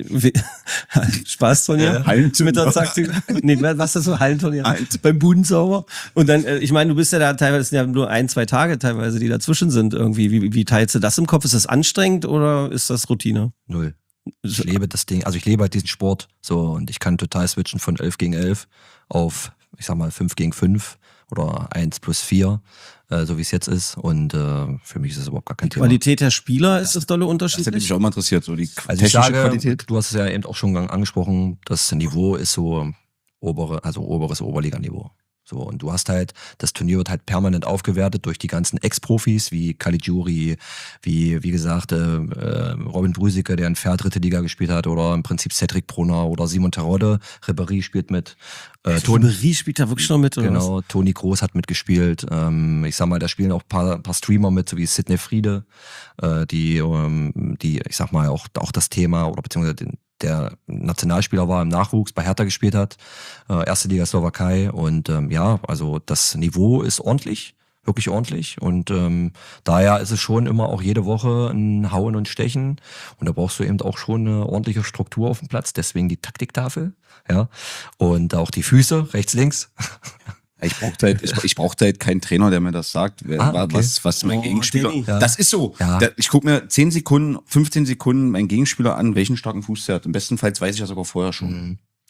mit der Taktik, was ist das so, Hallenturnier? Beim Budenzauber. Und dann, ich meine, du bist ja da teilweise, es sind ja nur 1-2 Tage teilweise, die dazwischen sind irgendwie. Wie teilst du das im Kopf? Ist das anstrengend oder ist das Routine?
0. Ich lebe das Ding, also ich lebe halt diesen Sport so und ich kann total switchen von 11 gegen 11 auf, ich sag mal, 5 gegen 5 oder 1+4, so wie es jetzt ist. Und für mich ist das überhaupt gar kein Thema.
Qualität der Spieler ist das dolle unterschiedlich?
Das hätte mich auch mal interessiert, so die
technische Qualität. Du hast es ja eben auch schon angesprochen, das Niveau ist so oberes Oberliganiveau. So, und du hast halt, das Turnier wird halt permanent aufgewertet durch die ganzen Ex-Profis wie Caligiuri, wie gesagt, Robin Brüsicke, der in Pferd dritte Liga gespielt hat, oder im Prinzip Cedric Brunner oder Simon Terodde. Ribéry spielt mit.
Ribéry spielt da wirklich noch mit, oder?
Genau, Toni Kroos hat mitgespielt. Ich sag mal, da spielen auch ein paar Streamer mit, so wie Sidney Friede, die, ich sag mal, auch das Thema, oder beziehungsweise der Nationalspieler war im Nachwuchs, bei Hertha gespielt hat, erste Liga Slowakei, und also das Niveau ist ordentlich, wirklich ordentlich, und daher ist es schon immer auch jede Woche ein Hauen und Stechen, und da brauchst du eben auch schon eine ordentliche Struktur auf dem Platz, deswegen die Taktiktafel, ja, und auch die Füße, rechts, links.
Ich brauchte halt keinen Trainer, der mir das sagt, was mein Gegenspieler.
Danny.
Ja. Das ist so.
Ja.
Ich gucke mir 10 Sekunden, 15 Sekunden meinen Gegenspieler an, welchen starken Fuß der hat. Im bestenfalls weiß ich das sogar vorher schon.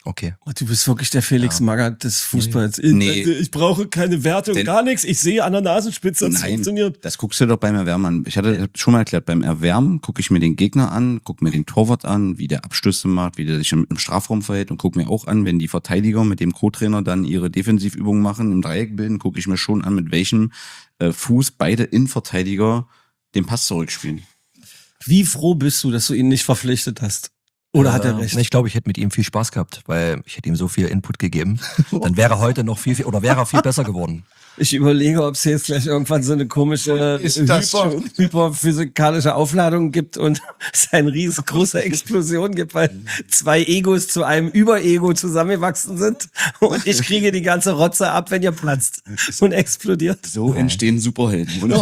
Okay.
Du bist wirklich der Felix Magath des Fußballs.
Nee.
Ich brauche keine Wertung, gar nichts. Ich sehe an der Nasenspitze, dass es funktioniert.
Das guckst du doch beim Erwärmen an. Ich hatte schon mal erklärt, beim Erwärmen gucke ich mir den Gegner an, gucke mir den Torwart an, wie der Abschlüsse macht, wie der sich im Strafraum verhält und gucke mir auch an, wenn die Verteidiger mit dem Co-Trainer dann ihre Defensivübungen machen, im Dreieck bilden, gucke ich mir schon an, mit welchem Fuß beide Innenverteidiger den Pass zurückspielen. Wie
froh bist du, dass du ihn nicht verpflichtet hast? Oder hat er recht?
Ich glaube, ich hätte mit ihm viel Spaß gehabt, weil ich hätte ihm so viel Input gegeben. Dann wäre er heute noch viel besser geworden.
Ich überlege, ob es jetzt gleich irgendwann so eine komische hyperphysikalische Aufladung gibt und es eine riesengroße Explosion gibt, weil 2 Egos zu einem Überego zusammengewachsen sind und ich kriege die ganze Rotze ab, wenn ihr platzt und explodiert.
So entstehen Superhelden.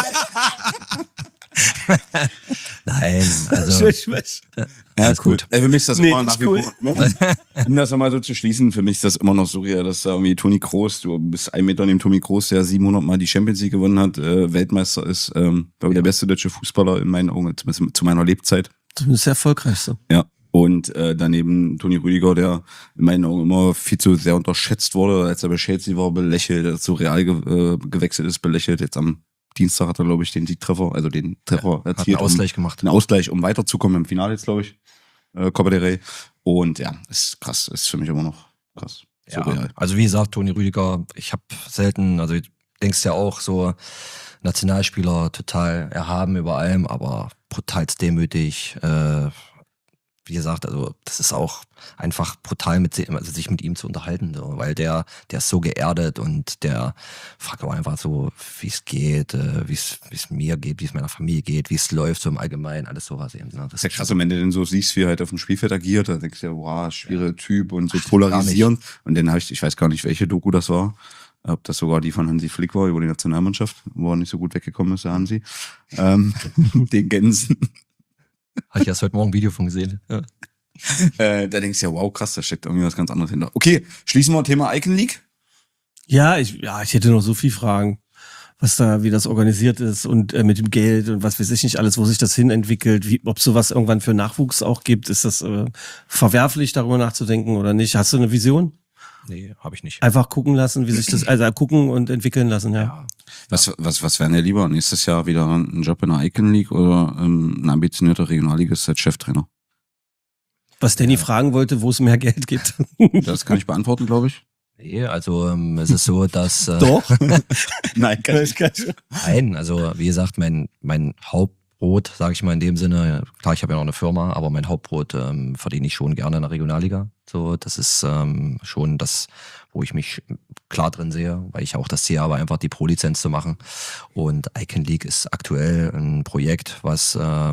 Nein, also.
Ja, ist gut. Für mich ist das immer nach wie vor, um das nochmal so zu schließen, für mich ist das immer noch surreal, dass da irgendwie Toni Kroos, du bist 1 Meter neben Toni Kroos, der 700 Mal die Champions League gewonnen hat, Weltmeister ist, glaube ich, der beste deutsche Fußballer in meinen Augen, zumindest zu meiner Lebzeit.
Zumindest der erfolgreichste.
Ja. Und daneben Toni Rüdiger, der in meinen Augen immer viel zu sehr unterschätzt wurde, als er bei Chelsea war, belächelt, als er zu Real gewechselt ist, belächelt. Jetzt am Dienstag hat er, glaube ich, den Siegtreffer, also den Treffer erzielt.
Hat einen Ausgleich gemacht.
Einen Ausgleich, um weiterzukommen im Finale jetzt, glaube ich. Copa del Rey. Und ja, ist krass, ist für mich immer noch krass.
Ja, also wie gesagt, Toni Rüdiger, ich habe selten, also du denkst ja auch so, Nationalspieler total erhaben über allem, aber brutal demütig, wie gesagt, also das ist auch einfach brutal, sich mit ihm zu unterhalten, so, weil der ist so geerdet und der fragt auch einfach so, wie es geht, wie es mir geht, wie es meiner Familie geht, wie es läuft so im Allgemeinen, alles sowas eben. Ne?
Das ist ja krass, wenn du denn so siehst, wie er halt auf dem Spielfeld agiert, da denkst du ja, wow, schwieriger Typ und so polarisierend. Und dann habe ich weiß gar nicht, welche Doku das war, ob das sogar die von Hansi Flick war, über die Nationalmannschaft, wo er nicht so gut weggekommen ist, der Hansi. Den Gänsen.
Habe ich erst heute Morgen ein Video von gesehen. Ja.
Da denkst du ja, wow, krass, da steckt irgendwie was ganz anderes hinter. Okay, schließen wir Thema Icon League.
Ja, ich hätte noch so viel Fragen, wie das organisiert ist und mit dem Geld und was weiß ich nicht alles, wo sich das hin entwickelt, ob sowas irgendwann für Nachwuchs auch gibt. Ist das verwerflich, darüber nachzudenken oder nicht? Hast du eine Vision?
Nee, habe ich nicht.
Einfach gucken lassen, wie sich das, also gucken und entwickeln lassen, ja.
Was wären dir lieber? Nächstes Jahr wieder ein Job in der Icon League oder ein ambitionierter Regionalligist als Cheftrainer?
Was Danny fragen wollte, wo es mehr Geld gibt.
Das kann ich beantworten, glaube ich.
Nee, also es ist so, dass...
Doch?
Nein, kann ich.
Nein, also wie gesagt, mein Hauptbrot, sage ich mal in dem Sinne, klar, ich habe ja noch eine Firma, aber mein Hauptbrot verdiene ich schon gerne in der Regionalliga. So, das ist schon das, wo ich mich klar drin sehe, weil ich auch das Ziel habe, einfach die Pro-Lizenz zu machen. Und Icon League ist aktuell ein Projekt, was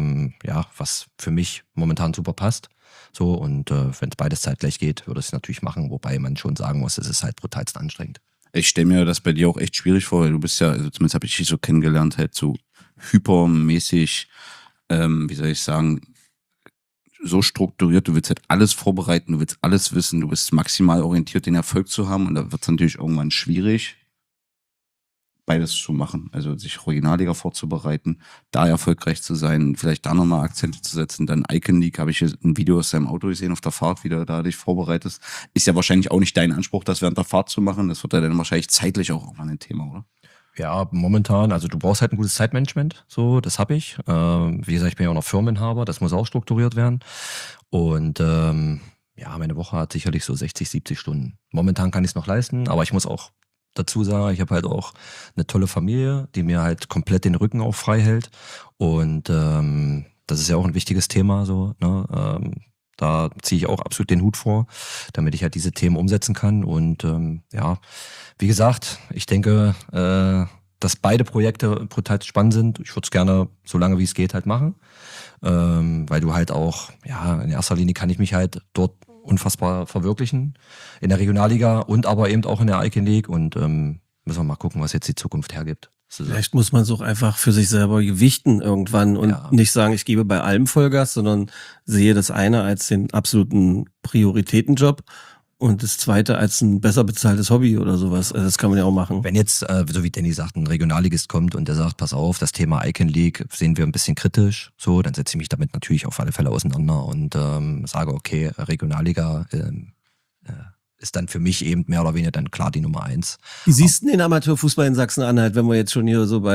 für mich momentan super passt. So, und wenn es beides zeitgleich geht, würde ich es natürlich machen, wobei man schon sagen muss, es ist halt brutalst anstrengend.
Ich stelle mir das bei dir auch echt schwierig vor, weil du bist ja, also zumindest habe ich dich so kennengelernt, halt so hypermäßig, wie soll ich sagen, so strukturiert, du willst halt alles vorbereiten, du willst alles wissen, du bist maximal orientiert, den Erfolg zu haben und da wird es natürlich irgendwann schwierig, beides zu machen, also sich Regionalliga vorzubereiten, da erfolgreich zu sein, vielleicht da nochmal Akzente zu setzen, dann Icon League, habe ich hier ein Video aus deinem Auto gesehen auf der Fahrt, wie du da dich vorbereitest, ist ja wahrscheinlich auch nicht dein Anspruch, das während der Fahrt zu machen, das wird ja dann wahrscheinlich zeitlich auch irgendwann ein Thema, oder?
Ja, momentan, also du brauchst halt ein gutes Zeitmanagement, so, das habe ich. Wie gesagt, ich bin ja auch noch Firmeninhaber, das muss auch strukturiert werden. Und meine Woche hat sicherlich so 60, 70 Stunden. Momentan kann ich es noch leisten, aber ich muss auch dazu sagen, ich habe halt auch eine tolle Familie, die mir halt komplett den Rücken auch frei hält. Und das ist ja auch ein wichtiges Thema, so, ne? Da ziehe ich auch absolut den Hut vor, damit ich halt diese Themen umsetzen kann. Und wie gesagt, ich denke, dass beide Projekte brutal spannend sind. Ich würde es gerne, so lange wie es geht, halt machen. Weil du halt auch, in erster Linie kann ich mich halt dort unfassbar verwirklichen. In der Regionalliga und aber eben auch in der Icon League. Und müssen wir mal gucken, was jetzt die Zukunft hergibt.
Vielleicht muss man es auch einfach für sich selber gewichten irgendwann und nicht sagen, ich gebe bei allem Vollgas, sondern sehe das eine als den absoluten Prioritätenjob und das zweite als ein besser bezahltes Hobby oder sowas. Also das kann man ja auch machen.
Wenn jetzt, so wie Danny sagt, ein Regionalligist kommt und der sagt, pass auf, das Thema Icon League sehen wir ein bisschen kritisch, so, dann setze ich mich damit natürlich auf alle Fälle auseinander und sage, okay, Regionalliga ist dann für mich eben mehr oder weniger dann klar die Nummer 1.
Wie siehst du den Amateurfußball in Sachsen-Anhalt, wenn wir jetzt schon hier so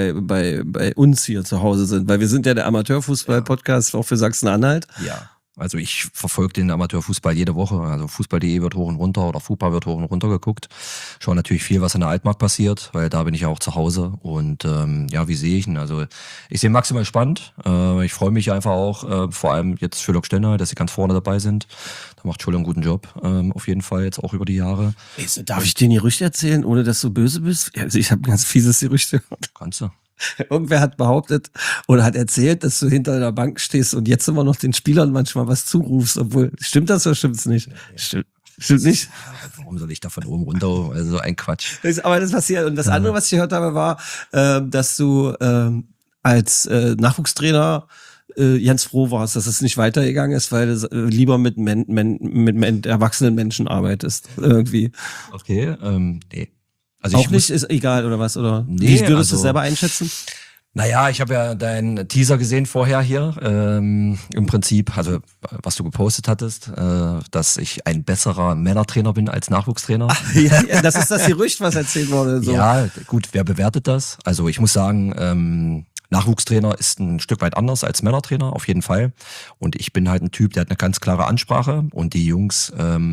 bei uns hier zu Hause sind? Weil wir sind ja der Amateurfußball-Podcast auch für Sachsen-Anhalt.
Ja. Also ich verfolge den Amateurfußball jede Woche. Also Fußball.de wird hoch und runter oder FUPA wird hoch und runter geguckt. Schaue natürlich viel, was in der Altmark passiert, weil da bin ich ja auch zu Hause. Und wie sehe ich ihn? Also ich sehe ihn maximal spannend. Ich freue mich einfach auch, vor allem jetzt für Lok Stendal, dass sie ganz vorne dabei sind. Da macht Scholle einen guten Job, auf jeden Fall jetzt auch über die Jahre.
Darf ich dir ein Gerücht erzählen, ohne dass du böse bist? Also ich habe ein ganz fieses Gerücht.
Kannst du.
Irgendwer hat behauptet oder hat erzählt, dass du hinter der Bank stehst und jetzt immer noch den Spielern manchmal was zurufst, obwohl, stimmt das oder stimmt's nicht? Stimmt nicht?
Warum soll ich da von oben runter? Also so ein Quatsch.
Aber das passiert. Und das andere, was ich gehört habe, war, dass du als Nachwuchstrainer ganz froh warst, dass es nicht weitergegangen ist, weil du lieber mit erwachsenen Menschen arbeitest. Irgendwie.
Okay, nee.
Also auch nicht, ist egal oder was? Oder
nee,
wie würdest du es selber einschätzen?
Naja, ich habe ja deinen Teaser gesehen vorher hier. Im Prinzip, also was du gepostet hattest, dass ich ein besserer Männertrainer bin als Nachwuchstrainer.
Ach, ja, das ist das Gerücht, was erzählt wurde. So.
Ja, gut, wer bewertet das? Also ich muss sagen, Nachwuchstrainer ist ein Stück weit anders als Männertrainer, auf jeden Fall. Und ich bin halt ein Typ, der hat eine ganz klare Ansprache und die Jungs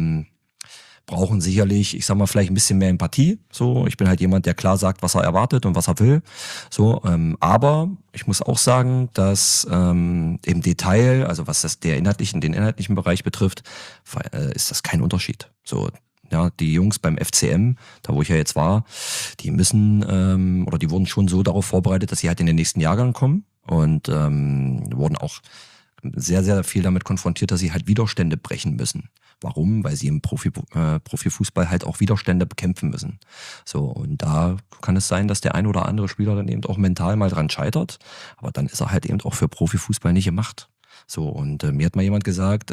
brauchen sicherlich, ich sag mal, vielleicht ein bisschen mehr Empathie. So, ich bin halt jemand, der klar sagt, was er erwartet und was er will. So, aber ich muss auch sagen, dass im Detail, also was den inhaltlichen Bereich betrifft, ist das kein Unterschied. So, ja, die Jungs beim FCM, da wo ich ja jetzt war, die müssen oder die wurden schon so darauf vorbereitet, dass sie halt in den nächsten Jahrgang kommen und wurden auch sehr, sehr viel damit konfrontiert, dass sie halt Widerstände brechen müssen. Warum? Weil sie im Profifußball halt auch Widerstände bekämpfen müssen. So, und da kann es sein, dass der ein oder andere Spieler dann eben auch mental mal dran scheitert, aber dann ist er halt eben auch für Profifußball nicht gemacht. So, und mir hat mal jemand gesagt,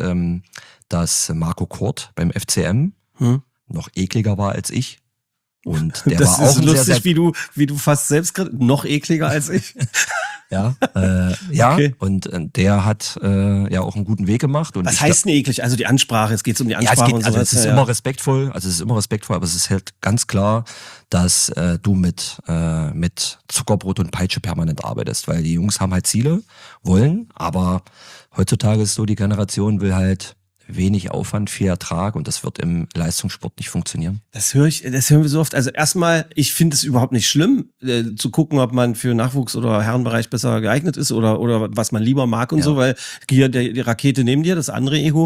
dass Marco Kort beim FCM noch ekliger war als ich. Und der
das
war auch
ist lustig,
sehr, sehr
wie du fast selbst noch ekliger als ich.
Ja,
Okay.
Und der hat ja auch einen guten Weg gemacht. Und
Was heißt denn eklig? Also die Ansprache, es geht um die Ansprache und so
es ist immer respektvoll, aber es ist halt ganz klar, dass du mit Zuckerbrot und Peitsche permanent arbeitest, weil die Jungs haben halt Ziele, wollen, aber heutzutage ist so, die Generation will halt wenig Aufwand, viel Ertrag und das wird im Leistungssport nicht funktionieren.
Das hören wir so oft. Also erstmal, ich finde es überhaupt nicht schlimm, zu gucken, ob man für Nachwuchs- oder Herrenbereich besser geeignet ist oder was man lieber mag und so, weil hier die Rakete neben dir, das andere Ego,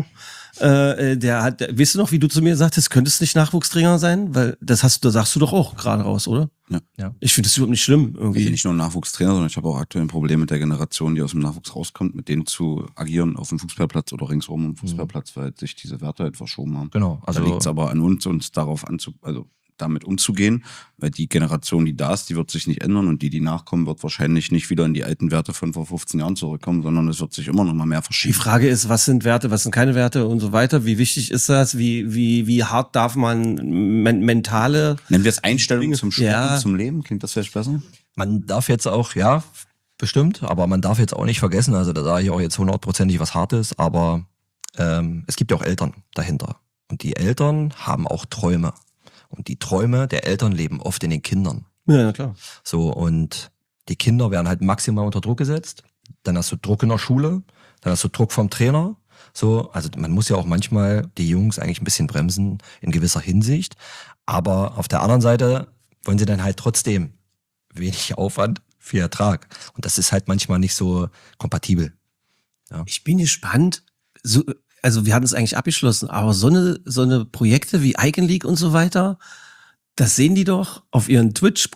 weißt du noch, wie du zu mir sagtest, könntest nicht Nachwuchstrainer sein? Weil das sagst du doch auch gerade raus, oder?
Ja.
Ich finde das überhaupt nicht schlimm irgendwie.
Ich bin nicht nur Nachwuchstrainer, sondern ich habe auch aktuell ein Problem mit der Generation, die aus dem Nachwuchs rauskommt, mit denen zu agieren auf dem Fußballplatz oder ringsherum am Fußballplatz, weil sich diese Werte halt verschoben haben.
Genau.
Also da liegt es aber an uns darauf damit umzugehen, weil die Generation, die da ist, die wird sich nicht ändern und die nachkommen, wird wahrscheinlich nicht wieder in die alten Werte von vor 15 Jahren zurückkommen, sondern es wird sich immer noch mal mehr
Die
verschieben.
Frage ist, was sind Werte, was sind keine Werte und so weiter. Wie wichtig ist das? Wie hart darf man mentale...
Nennen wir es Einstellung zum Sport
Ja.
und zum Leben? Klingt das vielleicht besser?
Man darf jetzt auch, ja, bestimmt, aber man darf jetzt auch nicht vergessen, also da sage ich auch jetzt 100%ig was Hartes, aber es gibt ja auch Eltern dahinter. Und die Eltern haben auch Träume. Und die Träume der Eltern leben oft in den Kindern.
Ja, klar.
So, und die Kinder werden halt maximal unter Druck gesetzt. Dann hast du Druck in der Schule, dann hast du Druck vom Trainer. So, also man muss ja auch manchmal die Jungs eigentlich ein bisschen bremsen in gewisser Hinsicht. Aber auf der anderen Seite wollen sie dann halt trotzdem wenig Aufwand, viel Ertrag. Und das ist halt manchmal nicht so kompatibel. Ja.
Ich bin gespannt. Also wir hatten es eigentlich abgeschlossen, aber so eine Projekte wie Icon League und so weiter, das sehen die doch auf ihren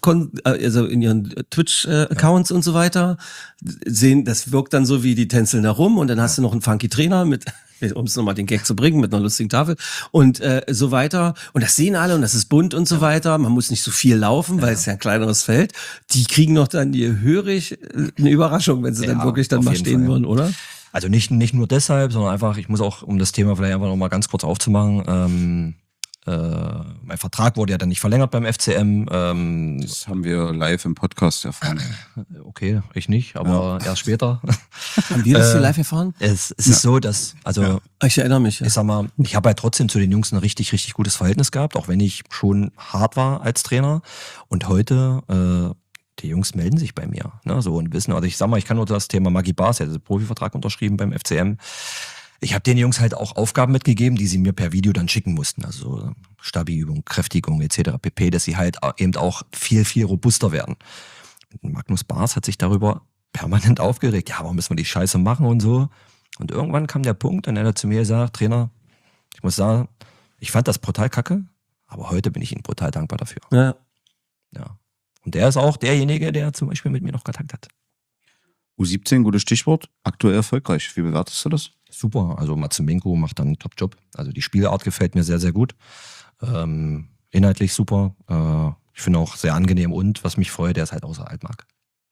in ihren Twitch-Accounts und so weiter. Das wirkt dann so wie die tänzeln da rum und dann hast du noch einen funky Trainer mit, um es nochmal den Gag zu bringen, mit einer lustigen Tafel und so weiter. Und das sehen alle und das ist bunt und so weiter. Man muss nicht so viel laufen, weil es ja ein kleineres Feld. Die kriegen noch dann hörig eine Überraschung, wenn sie dann wirklich dann mal stehen würden, oder?
Also nicht nur deshalb, sondern einfach, ich muss auch, um das Thema vielleicht einfach noch mal ganz kurz aufzumachen, Mein Vertrag wurde ja dann nicht verlängert beim FCM.
Das haben wir live im Podcast erfahren.
Okay, ich nicht, aber erst später.
Haben wir das hier live erfahren?
Es ist so, dass,
Ich erinnere mich.
ich sag mal, ich habe halt trotzdem zu den Jungs ein richtig, richtig gutes Verhältnis gehabt, auch wenn ich schon hart war als Trainer. Und heute, die Jungs melden sich bei mir, ne, so und wissen, also ich sag mal, ich kann nur das Thema Maggi Bars, der hat einen Profivertrag unterschrieben beim FCM. Ich habe den Jungs halt auch Aufgaben mitgegeben, die sie mir per Video dann schicken mussten, also Stabi-Übung, Kräftigung etc. pp, dass sie halt eben auch viel, viel robuster werden. Und Magnus Bars hat sich darüber permanent aufgeregt. Ja, warum müssen wir die Scheiße machen und so? Und irgendwann kam der Punkt, und er hat zu mir gesagt, Trainer, ich muss sagen, ich fand das brutal kacke, aber heute bin ich Ihnen brutal dankbar dafür.
Ja.
Ja. Und der ist auch derjenige, der zum Beispiel mit mir noch Kontakt hat.
U17, gutes Stichwort, aktuell erfolgreich. Wie bewertest du das?
Super, also Matsumenko macht dann einen Top-Job. Also die Spielart gefällt mir sehr, sehr gut. Inhaltlich super. Ich finde auch sehr angenehm und was mich freut, der ist halt außer Altmark.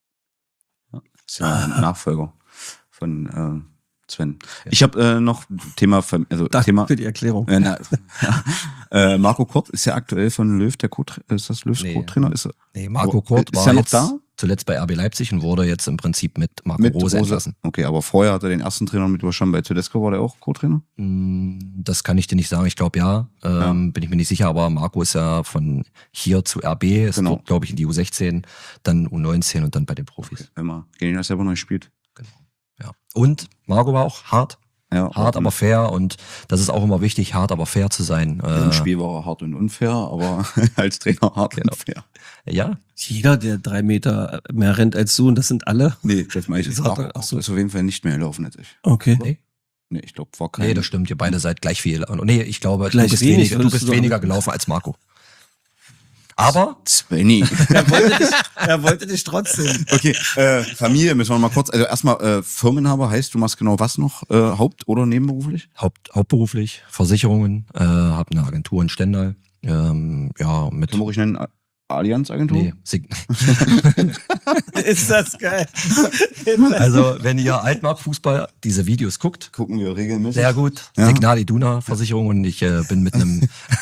Ist ja ein Nachfolger von Sven. Ich habe noch Thema,
Danke für die Erklärung.
Marco Kort ist ja aktuell von Löw, ist das Löws Co-Trainer?
Nee, Marco Kort
ist
war
er noch
jetzt
da?
zuletzt bei RB Leipzig und wurde jetzt im Prinzip mit Marco Rose entlassen.
Okay, aber vorher hat er den ersten Trainer mit überstanden. Bei Tedesco war der auch Co-Trainer?
Das kann ich dir nicht sagen. Ich glaube ja. Bin ich mir nicht sicher, aber Marco ist ja von hier zu RB, ist
Genau.
glaube ich in die U16, dann U19 und dann bei den Profis.
Okay, wenn man gegen das selber neu spielt.
Genau. Ja. Und Marco war auch hart.
Ja,
Hart, aber fair, und das ist auch immer wichtig, hart, aber fair zu sein.
Im Spiel war er hart und unfair, aber als Trainer hart und fair.
Ja.
Jeder, der 3 Meter mehr rennt als du, und das sind alle.
Nee, das meine ich.
Das hat er- ach so.
Ist auf jeden Fall nicht mehr gelaufen als ich.
Okay.
Nee.
Nee, ich glaube, war kein.
Nee, das stimmt, ihr beide seid gleich viel. Nee, ich glaube,
Gleich
du bist
wenig,
weniger,
würdest du
weniger
sagen.
gelaufen als Marco. Aber
Svenny.
Er wollte dich trotzdem.
Okay, Familie müssen wir mal kurz. Also erstmal, Firmenhaber heißt, du machst genau was noch? Haupt- oder nebenberuflich?
hauptberuflich, Versicherungen, habe eine Agentur in Stendal. Ja, mit.
Können wir ruhig nennen, Allianz-Agentur?
Nee,
Ist das geil.
Also, wenn ihr Altmark-Fußball diese Videos guckt,
Gucken wir regelmäßig.
sehr gut.
Ja.
Signal Iduna Versicherung, und ich bin mit einem.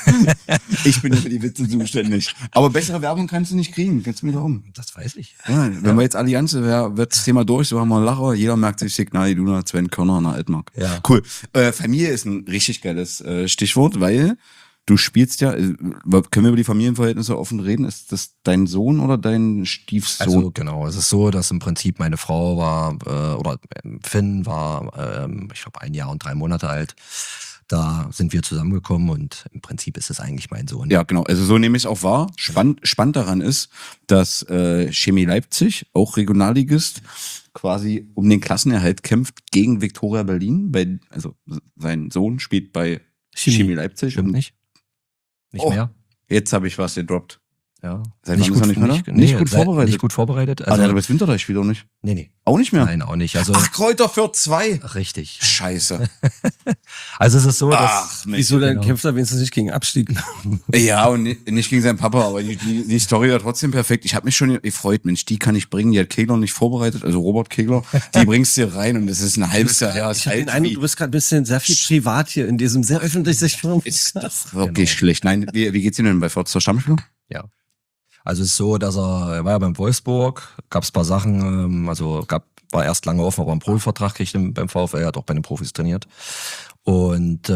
Ich bin für die Witze zuständig. Aber bessere Werbung kannst du nicht kriegen. Kennst du mich darum?
Das weiß ich.
Ja, wenn wir jetzt Allianz wäre, wird das Thema durch, so haben wir einen Lacher. Jeder merkt sich Signal Iduna, Sven Körner in der Altmark.
Ja.
Cool. Familie ist ein richtig geiles Stichwort, weil du spielst ja, können wir über die Familienverhältnisse offen reden? Ist das dein Sohn oder dein Stiefsohn?
Also genau, es ist so, dass im Prinzip meine Frau war, oder Finn war, ich glaube 1 Jahr und 3 Monate alt. Da sind wir zusammengekommen und im Prinzip ist es eigentlich mein Sohn.
Ja, genau. Also so nehme ich es auch wahr. Spannend daran ist, dass Chemie Leipzig, auch Regionalligist, quasi um den Klassenerhalt kämpft gegen Viktoria Berlin. Also sein Sohn spielt bei Chemie Leipzig.
Stimmt nicht? Nicht
Oh.
mehr?
Jetzt habe ich was gedroppt.
Ja.
Seit wann ist er nicht mehr da?
Nicht
gut vorbereitet.
Nicht gut vorbereitet.
Also, der bis Winterreich spielt auch nicht.
Nee.
Auch nicht mehr?
Nein, auch nicht. Also,
Ach, Kräuter für 2.
richtig.
Scheiße.
Also es ist so, dass
Ach, Mensch.
Wieso, dann
Genau.
kämpft er wenigstens nicht gegen Abstieg?
Ja, und nicht gegen seinen Papa, aber die Story war trotzdem perfekt. Ich habe mich schon gefreut, Mensch, die kann ich bringen. Die hat Kegler nicht vorbereitet, also Robert Kegler. Die bringst du rein und das ist ein halbes Jahr her.
Ich habe den Eindruck, du bist gerade ein bisschen sehr viel privat hier in diesem sehr öffentlich
Ist doch wirklich schlecht. Nein, wie geht's Ihnen denn bei Forza Stammspieler?
ja. Also es ist so, dass er war ja beim Wolfsburg, gab es ein paar Sachen, war erst lange offen, aber einen Profivertrag kriegt beim VfL, er hat auch bei den Profis trainiert. Und die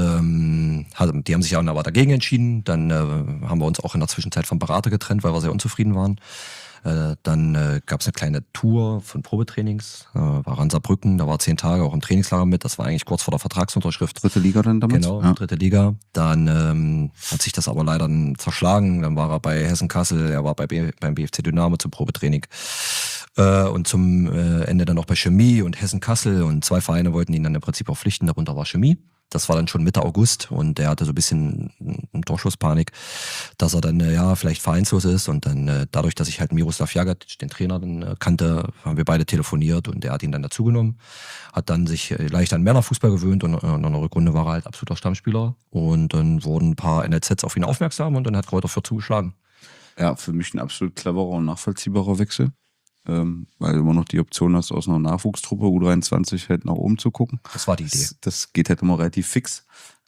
haben sich ja aber dagegen entschieden. Dann haben wir uns auch in der Zwischenzeit vom Berater getrennt, weil wir sehr unzufrieden waren. Dann gab es eine kleine Tour von Probetrainings, war in Saarbrücken, da war 10 Tage auch im Trainingslager mit, das war eigentlich kurz vor der Vertragsunterschrift.
3. Liga dann damals?
Genau,
Ja.
3. Liga. Dann hat sich das aber leider zerschlagen, dann war er bei Hessen-Kassel, er war beim BFC Dynamo zum Probetraining und zum Ende dann noch bei Chemie und Hessen-Kassel, und 2 Vereine wollten ihn dann im Prinzip verpflichten, darunter war Chemie. Das war dann schon Mitte August und er hatte so ein bisschen eine Torschusspanik, dass er dann vielleicht vereinslos ist, und dann dadurch, dass ich halt Miroslav Jagac, den Trainer, dann kannte, haben wir beide telefoniert und er hat ihn dann dazugenommen, hat dann sich leicht an Männerfußball gewöhnt und in einer Rückrunde war er halt absoluter Stammspieler, und dann wurden ein paar NLZs auf ihn aufmerksam und dann hat Kräuter Fürth zugeschlagen.
Ja, für mich ein absolut cleverer und nachvollziehbarer Wechsel. Weil du immer noch die Option hast, aus einer Nachwuchstruppe U23 halt nach oben zu gucken.
Das war die Idee.
Das geht halt immer relativ fix.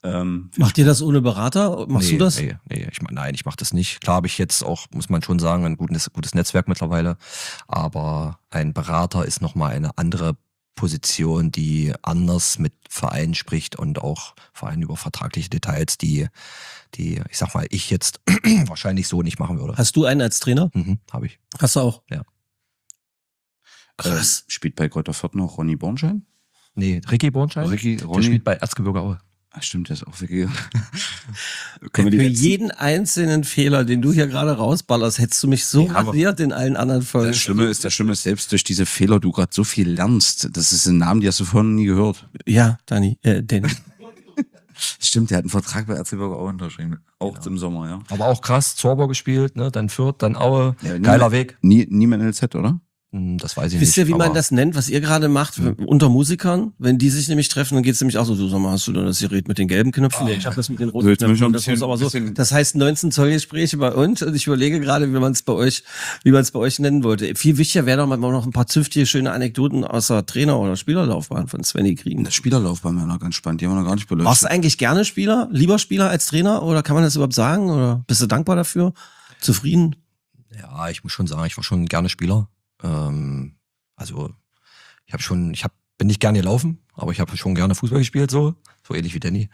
Macht ihr das ohne Berater? Machst du das?
Nee, nein, ich mache das nicht. Klar habe ich jetzt auch, muss man schon sagen, ein gutes Netzwerk mittlerweile. Aber ein Berater ist nochmal eine andere Position, die anders mit Vereinen spricht und auch vor allem über vertragliche Details, die ich sag mal, ich jetzt wahrscheinlich so nicht machen würde.
Hast du einen als Trainer?
Habe ich.
Hast du auch?
Ja.
Krass.
Spielt bei Kräuter Fürth noch Ronny Bornschein?
Nee, Ricky Bornschein.
Ronny?
Der spielt bei Erzgebirge Aue.
Ach, stimmt, der ist auch weg.
Für jeden einzelnen Fehler, den du hier gerade rausballerst, hättest du mich so rasiert in allen anderen Folgen.
Das Schlimme ist, selbst durch diese Fehler du gerade so viel lernst. Das ist ein Name, die hast du vorhin nie gehört.
Ja, Danny.
Stimmt, der hat einen Vertrag bei Erzgebirge Aue unterschrieben. Auch im Sommer, ja.
Aber auch krass, Zorber gespielt, ne? Dann Fürth, dann Aue. Ja, geiler Weg.
Nie mehr LZ, oder?
Das weiß ich
Wisst
nicht.
ihr, wie man das nennt, was ihr gerade macht, unter Musikern? Wenn die sich nämlich treffen, dann geht's nämlich auch so, du sag mal, hast du da das Gerät mit den gelben Knöpfen? Nee, ich habe das mit den roten Knöpfen. Das muss aber so. Das heißt 19 Zoll Gespräche bei uns und ich überlege gerade, wie man es bei euch nennen wollte. Viel wichtiger wäre doch mal noch ein paar zünftige, schöne Anekdoten aus der Trainer- oder Spielerlaufbahn von Svenny kriegen.
Das Spielerlaufbahn wäre noch ganz spannend, die haben wir noch gar nicht beleuchtet.
Warst du eigentlich gerne Spieler? Lieber Spieler als Trainer? Oder kann man das überhaupt sagen? Oder bist du dankbar dafür? Zufrieden?
Ja, ich muss schon sagen, ich war schon gerne Spieler. Also bin nicht gerne gelaufen, aber ich habe schon gerne Fußball gespielt, so ähnlich wie Danny.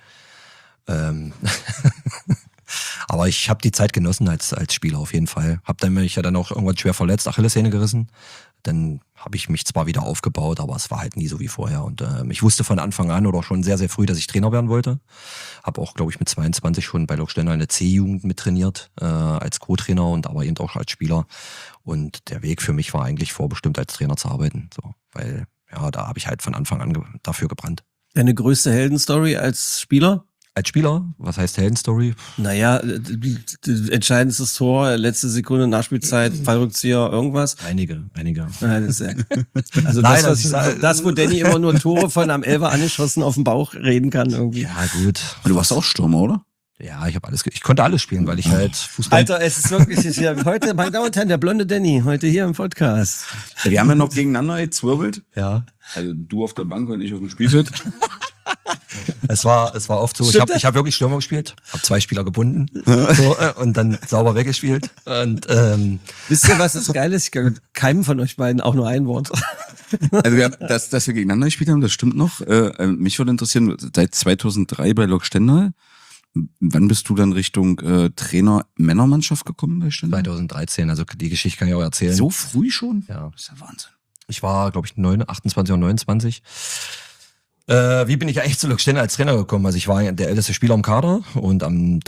Aber ich habe die Zeit genossen als Spieler auf jeden Fall. Hab mich ja dann auch irgendwann schwer verletzt, Achillessehne gerissen. Dann habe ich mich zwar wieder aufgebaut, aber es war halt nie so wie vorher. Und ich wusste von Anfang an oder schon sehr, sehr früh, dass ich Trainer werden wollte. Habe auch, glaube ich, mit 22 schon bei Lokstender eine C-Jugend mit trainiert, als Co-Trainer und aber eben auch als Spieler. Und der Weg für mich war eigentlich vorbestimmt, als Trainer zu arbeiten. So, weil ja, da habe ich halt von Anfang an dafür gebrannt.
Deine größte Heldenstory als Spieler?
Als Spieler? Was heißt Heldenstory?
Naja, entscheidenstes Tor, letzte Sekunde, Nachspielzeit, Fallrückzieher, irgendwas?
Einige.
Also nein, das, wo Danny immer nur Tore von am Elfer angeschossen auf den Bauch reden kann irgendwie.
Ja, gut.
Du warst auch Stürmer, oder?
Ja, ich konnte alles spielen, weil ich halt Fußball...
Alter, es ist wirklich hier, heute, meine Damen und Herren, der blonde Danny, heute hier im Podcast.
Ja, wir haben ja noch gegeneinander gezwirbelt.
Ja.
Also du auf der Bank und ich auf dem Spielfeld.
Es war oft so, ich hab wirklich Stürmer gespielt, habe 2 Spieler gebunden und dann sauber weggespielt. Und
wisst ihr, was das Geile ist? Ich kann keinem von euch beiden auch nur ein Wort.
Also dass wir gegeneinander gespielt haben, das stimmt noch. Mich würde interessieren, seit 2003 bei Lok Stendal, wann bist du dann Richtung Trainer Männermannschaft gekommen bei Stendal?
2013, also die Geschichte kann ich auch erzählen.
So früh schon?
Ja.
Das ist ja Wahnsinn.
Ich war, glaube ich, 28 oder 29. Wie bin ich eigentlich zu Lok Stendal als Trainer gekommen? Also ich war der älteste Spieler im Kader und am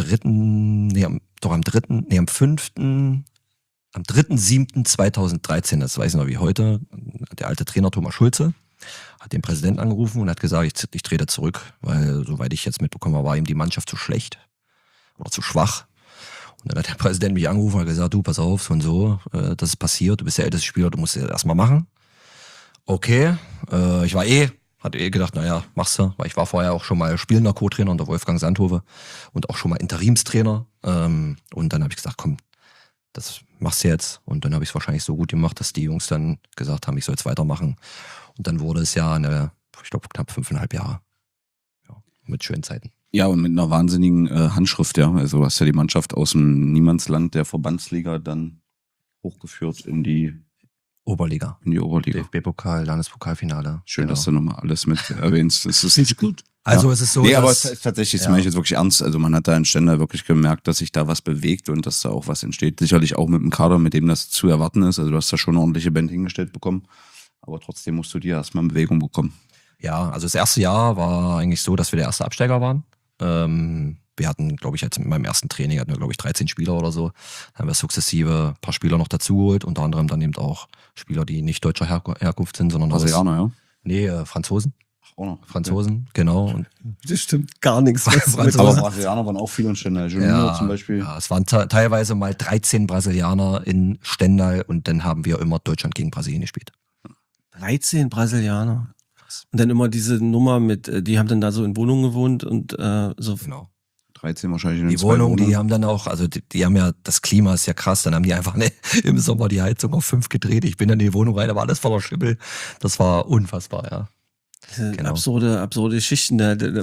3.7.2013, das weiß ich noch wie heute, der alte Trainer Thomas Schulze hat den Präsidenten angerufen und hat gesagt, ich trete zurück, weil soweit ich jetzt mitbekommen habe, war ihm die Mannschaft zu schlecht oder zu schwach. Und dann hat der Präsident mich angerufen und hat gesagt, du, pass auf, so und so, das ist passiert, du bist der älteste Spieler, du musst das erstmal machen. Okay, ich war hatte gedacht, naja, machst du, weil ich war vorher auch schon mal spielender Co-Trainer unter Wolfgang Sandhove und auch schon mal Interimstrainer. Und dann habe ich gesagt, komm, das machst du jetzt. Und dann habe ich es wahrscheinlich so gut gemacht, dass die Jungs dann gesagt haben, ich soll es weitermachen. Und dann wurde es ja ich glaube, knapp 5,5 Jahre. Ja, mit schönen Zeiten.
Ja, und mit einer wahnsinnigen Handschrift, ja. Also du hast ja die Mannschaft aus dem Niemandsland der Verbandsliga dann hochgeführt in die
Oberliga. DFB-Pokal, Landespokalfinale.
Schön, dass du nochmal alles mit erwähnst. Das ist nicht gut.
Also
ja.
Es ist so,
nee, aber es ist tatsächlich, das meine ich jetzt wirklich ernst. Also man hat da in Stendal wirklich gemerkt, dass sich da was bewegt und dass da auch was entsteht. Sicherlich auch mit dem Kader, mit dem das zu erwarten ist. Also du hast da schon eine ordentliche Band hingestellt bekommen. Aber trotzdem musst du dir erstmal in Bewegung bekommen.
Ja, also das erste Jahr war eigentlich so, dass wir der erste Absteiger waren. Wir hatten, glaube ich, mit meinem ersten Training 13 Spieler oder so. Dann haben wir sukzessive ein paar Spieler noch dazugeholt, unter anderem dann eben auch Spieler, die nicht deutscher Herkunft sind, sondern
Brasilianer, ja?
Nee, Franzosen.
Auch noch.
Franzosen, genau. Und
das stimmt gar nichts.
Aber Brasilianer waren auch viel in Stendal. Junior zum Beispiel.
Ja, es waren teilweise mal 13 Brasilianer in Stendal und dann haben wir immer Deutschland gegen Brasilien gespielt.
13 Brasilianer. Und dann immer diese Nummer mit, die haben dann da so in Wohnungen gewohnt und so.
Genau.
13 wahrscheinlich in
die Wohnung, die haben dann auch, also die haben ja, das Klima ist ja krass, dann haben die einfach im Sommer die Heizung auf 5 gedreht. Ich bin dann in die Wohnung rein, da war alles voller Schimmel. Das war unfassbar, ja. Genau.
Absurde Geschichten,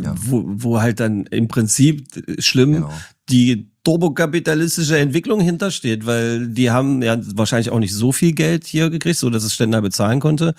wo halt dann im Prinzip schlimm die turbokapitalistische Entwicklung hintersteht, weil die haben ja wahrscheinlich auch nicht so viel Geld hier gekriegt, so dass es Stendal bezahlen konnte.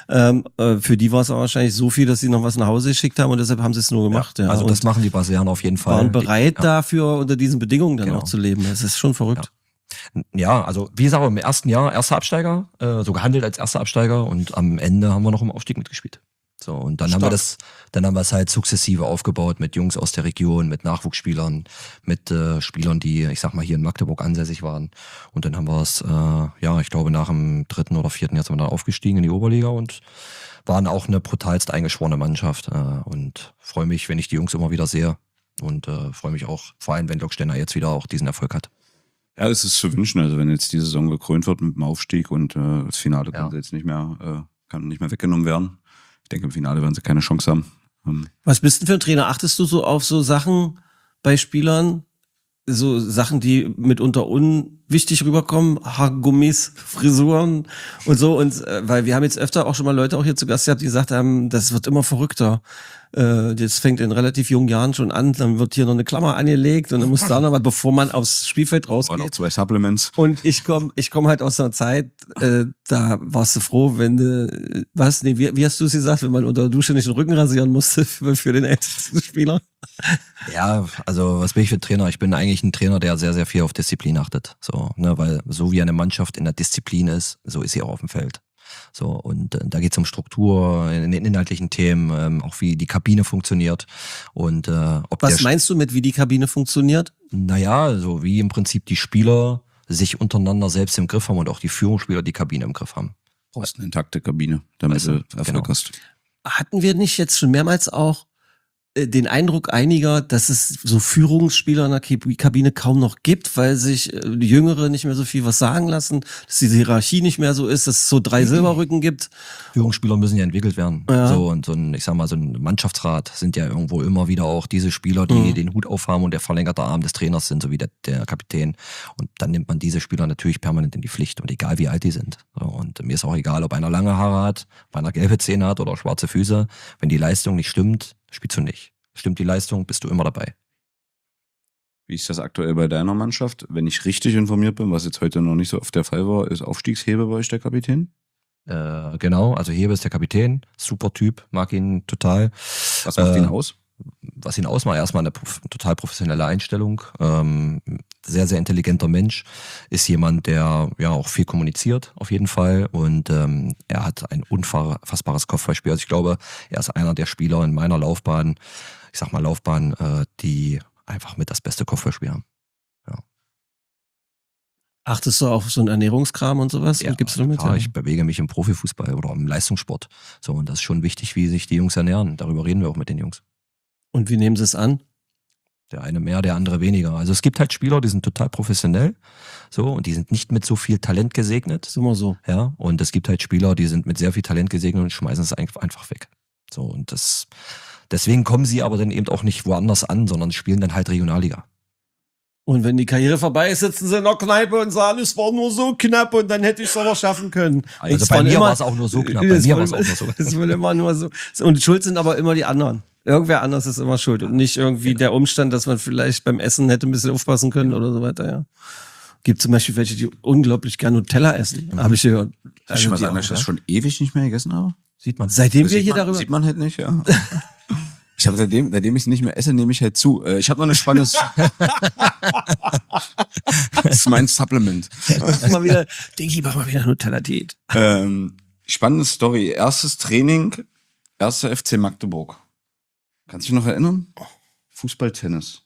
Für die war es auch wahrscheinlich so viel, dass sie noch was nach Hause geschickt haben und deshalb haben sie es nur gemacht. Ja.
Also
und
das machen die Brasilianer auf jeden Fall.
Waren bereit dafür, unter diesen Bedingungen dann auch zu leben. Das ist schon verrückt.
Ja, also wie gesagt, im ersten Jahr erster Absteiger, so gehandelt als erster Absteiger und am Ende haben wir noch im Aufstieg mitgespielt. So, und dann haben wir es halt sukzessive aufgebaut mit Jungs aus der Region, mit Nachwuchsspielern, mit Spielern, die, ich sag mal, hier in Magdeburg ansässig waren. Und dann haben wir es, ich glaube, nach dem 3. oder 4. Jahr sind wir dann aufgestiegen in die Oberliga und waren auch eine brutalst eingeschworene Mannschaft. Und freue mich, wenn ich die Jungs immer wieder sehe. Und freue mich auch, vor allem, wenn Lok Stendal jetzt wieder auch diesen Erfolg hat.
Ja, es ist zu wünschen, also wenn jetzt die Saison gekrönt wird mit dem Aufstieg und das Finale kann jetzt nicht mehr weggenommen werden. Ich denke, im Finale werden sie keine Chance haben.
Was bist du für ein Trainer? Achtest du so auf so Sachen bei Spielern, so Sachen, die mitunter unwichtig rüberkommen, Haargummis, Frisuren und so, und weil wir haben jetzt öfter auch schon mal Leute auch hier zu Gast gehabt, die gesagt haben, das wird immer verrückter. Das fängt in relativ jungen Jahren schon an, dann wird hier noch eine Klammer angelegt und dann muss da noch was, bevor man aufs Spielfeld rausgeht.
Und noch 2 Supplements.
Und ich komm halt aus einer Zeit, da warst du froh, wenn du, wie hast du es gesagt, wenn man unter der Dusche nicht den Rücken rasieren musste für den ältesten Spieler?
Ja, also was bin ich für ein Trainer? Ich bin eigentlich ein Trainer, der sehr, sehr viel auf Disziplin achtet. So, ne, weil so wie eine Mannschaft in der Disziplin ist, so ist sie auch auf dem Feld. So, und da geht es um Struktur, in den inhaltlichen Themen, auch wie die Kabine funktioniert. Und
was meinst du mit, wie die Kabine funktioniert?
Naja, so wie im Prinzip die Spieler sich untereinander selbst im Griff haben und auch die Führungsspieler die Kabine im Griff haben.
Du brauchst eine intakte Kabine, damit du Erfolg hast.
Hatten wir nicht jetzt schon mehrmals auch den Eindruck einiger, dass es so Führungsspieler in der Kabine kaum noch gibt, weil sich die Jüngere nicht mehr so viel was sagen lassen, dass diese Hierarchie nicht mehr so ist, dass es so 3 Silberrücken gibt.
Führungsspieler müssen ja entwickelt werden. Ja. So, und so ein Mannschaftsrat sind ja irgendwo immer wieder auch diese Spieler, die den Hut aufhaben und der verlängerte Arm des Trainers sind, so wie der Kapitän. Und dann nimmt man diese Spieler natürlich permanent in die Pflicht und egal wie alt die sind. So, und mir ist auch egal, ob einer lange Haare hat, ob einer gelbe Zähne hat oder schwarze Füße. Wenn die Leistung nicht stimmt, spielst du nicht. Stimmt die Leistung, bist du immer dabei.
Wie ist das aktuell bei deiner Mannschaft? Wenn ich richtig informiert bin, was jetzt heute noch nicht so oft der Fall war, ist Aufstiegshebe bei euch der Kapitän?
Genau, also Hebe ist der Kapitän, super Typ, mag ihn total.
Was macht ihn aus?
Was ihn ausmacht, erstmal eine total professionelle Einstellung, sehr, sehr intelligenter Mensch, ist jemand, der ja auch viel kommuniziert, auf jeden Fall, und er hat ein unfassbares Kopfballspiel. Also ich glaube, er ist einer der Spieler in meiner Laufbahn, die einfach mit das beste Kopfballspiel haben. Ja.
Achtest du auf so einen Ernährungskram und sowas?
Ja,
gibst du mit?
Ja, ich bewege mich im Profifußball oder im Leistungssport. So, und das ist schon wichtig, wie sich die Jungs ernähren. Darüber reden wir auch mit den Jungs.
Und wie nehmen sie es an?
Der eine mehr, der andere weniger. Also es gibt halt Spieler, die sind total professionell, so, und die sind nicht mit so viel Talent gesegnet.
Das ist immer so.
Ja, und es gibt halt Spieler, die sind mit sehr viel Talent gesegnet und schmeißen es einfach weg. So, und deswegen kommen sie aber dann eben auch nicht woanders an, sondern spielen dann halt Regionalliga.
Und wenn die Karriere vorbei ist, sitzen sie in der Kneipe und sagen, es war nur so knapp und dann hätte ich es aber schaffen können.
Also bei mir war es auch nur so knapp. Bei mir war es auch nur so.
Es wird immer nur so. Und schuld sind aber immer die anderen. Irgendwer anders ist immer schuld und nicht irgendwie der Umstand, dass man vielleicht beim Essen hätte ein bisschen aufpassen können oder so weiter, ja. Gibt zum Beispiel welche, die unglaublich gerne Nutella essen, habe ich gehört.
Soll ich mal sagen, dass ich das schon ewig nicht mehr gegessen habe?
Sieht man.
Seitdem wir hier darüber...
Sieht man halt nicht, ja. Ich habe seitdem ich es nicht mehr esse, nehme ich halt zu. Ich habe noch eine spannende... Das ist mein Supplement.
Mach mal wieder Nutella-Diät.
Spannende Story. Erstes Training, 1. FC Magdeburg. Kannst du dich noch erinnern? Fußball, Tennis.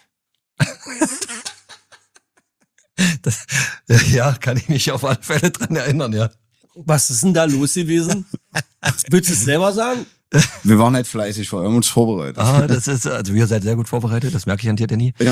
Ja, kann ich mich auf alle Fälle dran erinnern, ja.
Was ist denn da los gewesen? Willst du es selber sagen?
Wir waren halt fleißig, wir haben uns vorbereitet.
Das ist, also ihr seid sehr gut vorbereitet, das merke ich an dir, Danny.
Ja.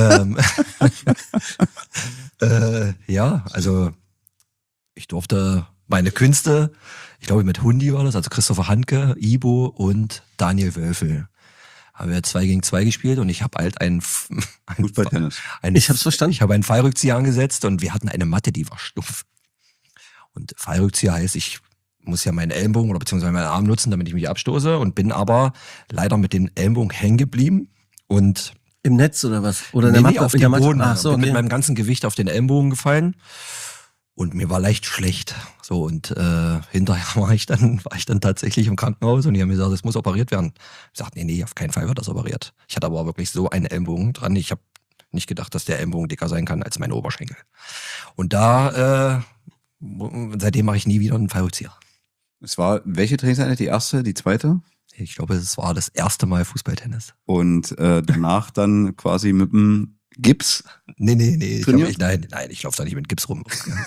Ja, also ich durfte meine Künste, ich glaube mit Hundi war das, also Christopher Handke, Ibo und Daniel Wölfel. Haben wir 2 gegen 2 gespielt und ich habe halt
Fußball-Tennis.
Ich hab's verstanden.
Ich habe einen Fallrückzieher angesetzt und wir hatten eine Matte, die war stumpf. Und Fallrückzieher heißt, ich muss ja meinen Ellenbogen oder beziehungsweise meinen Arm nutzen, damit ich mich abstoße und bin aber leider mit den Ellenbogen hängen geblieben und
im Netz oder was? Oder in der Matte?
auf den Boden.
Ach so,
bin
okay.
mit meinem ganzen Gewicht auf den Ellenbogen gefallen und mir war leicht schlecht. So und hinterher war ich dann tatsächlich im Krankenhaus und die haben mir gesagt, das muss operiert werden. Ich sagte, nee, auf keinen Fall wird das operiert. Ich hatte aber wirklich so einen Ellenbogen dran. Ich habe nicht gedacht, dass der Ellenbogen dicker sein kann als meine Oberschenkel. Und da seitdem mache ich nie wieder einen Fallrückzieher.
Es war, welche Trainingseinheit? Die erste, die zweite?
Ich glaube, es war das erste Mal Fußballtennis.
Und danach dann quasi mit dem Gips?
Nee. Nein, ich laufe da nicht mit Gips rum.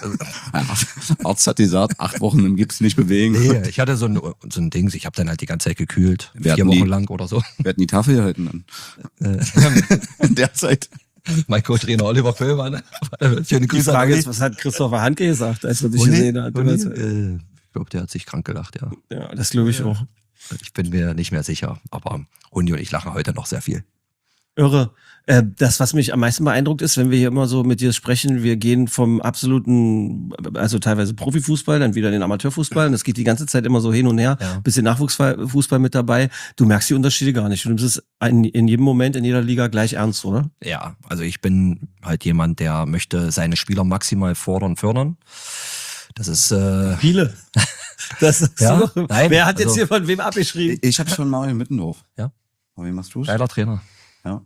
Arzt hat gesagt, 8 Wochen im Gips nicht bewegen.
Nee, ich hatte so ein Ding, ich habe dann halt die ganze Zeit gekühlt. 4 Wochen lang oder so.
Wir hatten die Tafel gehalten dann. In der Zeit.
Mein Co-Trainer Oliver Pöllmann.
Die Frage ist, was hat Christopher Handke gesagt, als er dich gesehen hat?
Ich glaube, der hat sich krank gelacht, ja.
Ja, das glaube ich auch.
Ich bin mir nicht mehr sicher, aber Hundi und ich lachen heute noch sehr viel.
Irre. Das, was mich am meisten beeindruckt ist, wenn wir hier immer so mit dir sprechen, wir gehen vom absoluten, also teilweise Profifußball, dann wieder in den Amateurfußball und das geht die ganze Zeit immer so hin und her, bisschen Nachwuchsfußball mit dabei. Du merkst die Unterschiede gar nicht. Du nimmst es in jedem Moment, in jeder Liga gleich ernst, oder?
Ja, also ich bin halt jemand, der möchte seine Spieler maximal fordern, fördern. Das ist
viele. Das ist
ja,
so.
Nein,
wer hat jetzt hier von wem abgeschrieben?
Ich hab's von Mario Mittendorf.
Ja.
Aber wie machst du's?
Geiler Trainer.
Ja.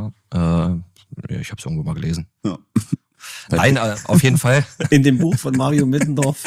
Ich hab's irgendwo mal gelesen.
Ja.
Nein, auf jeden Fall.
In dem Buch von Mario Mittendorf.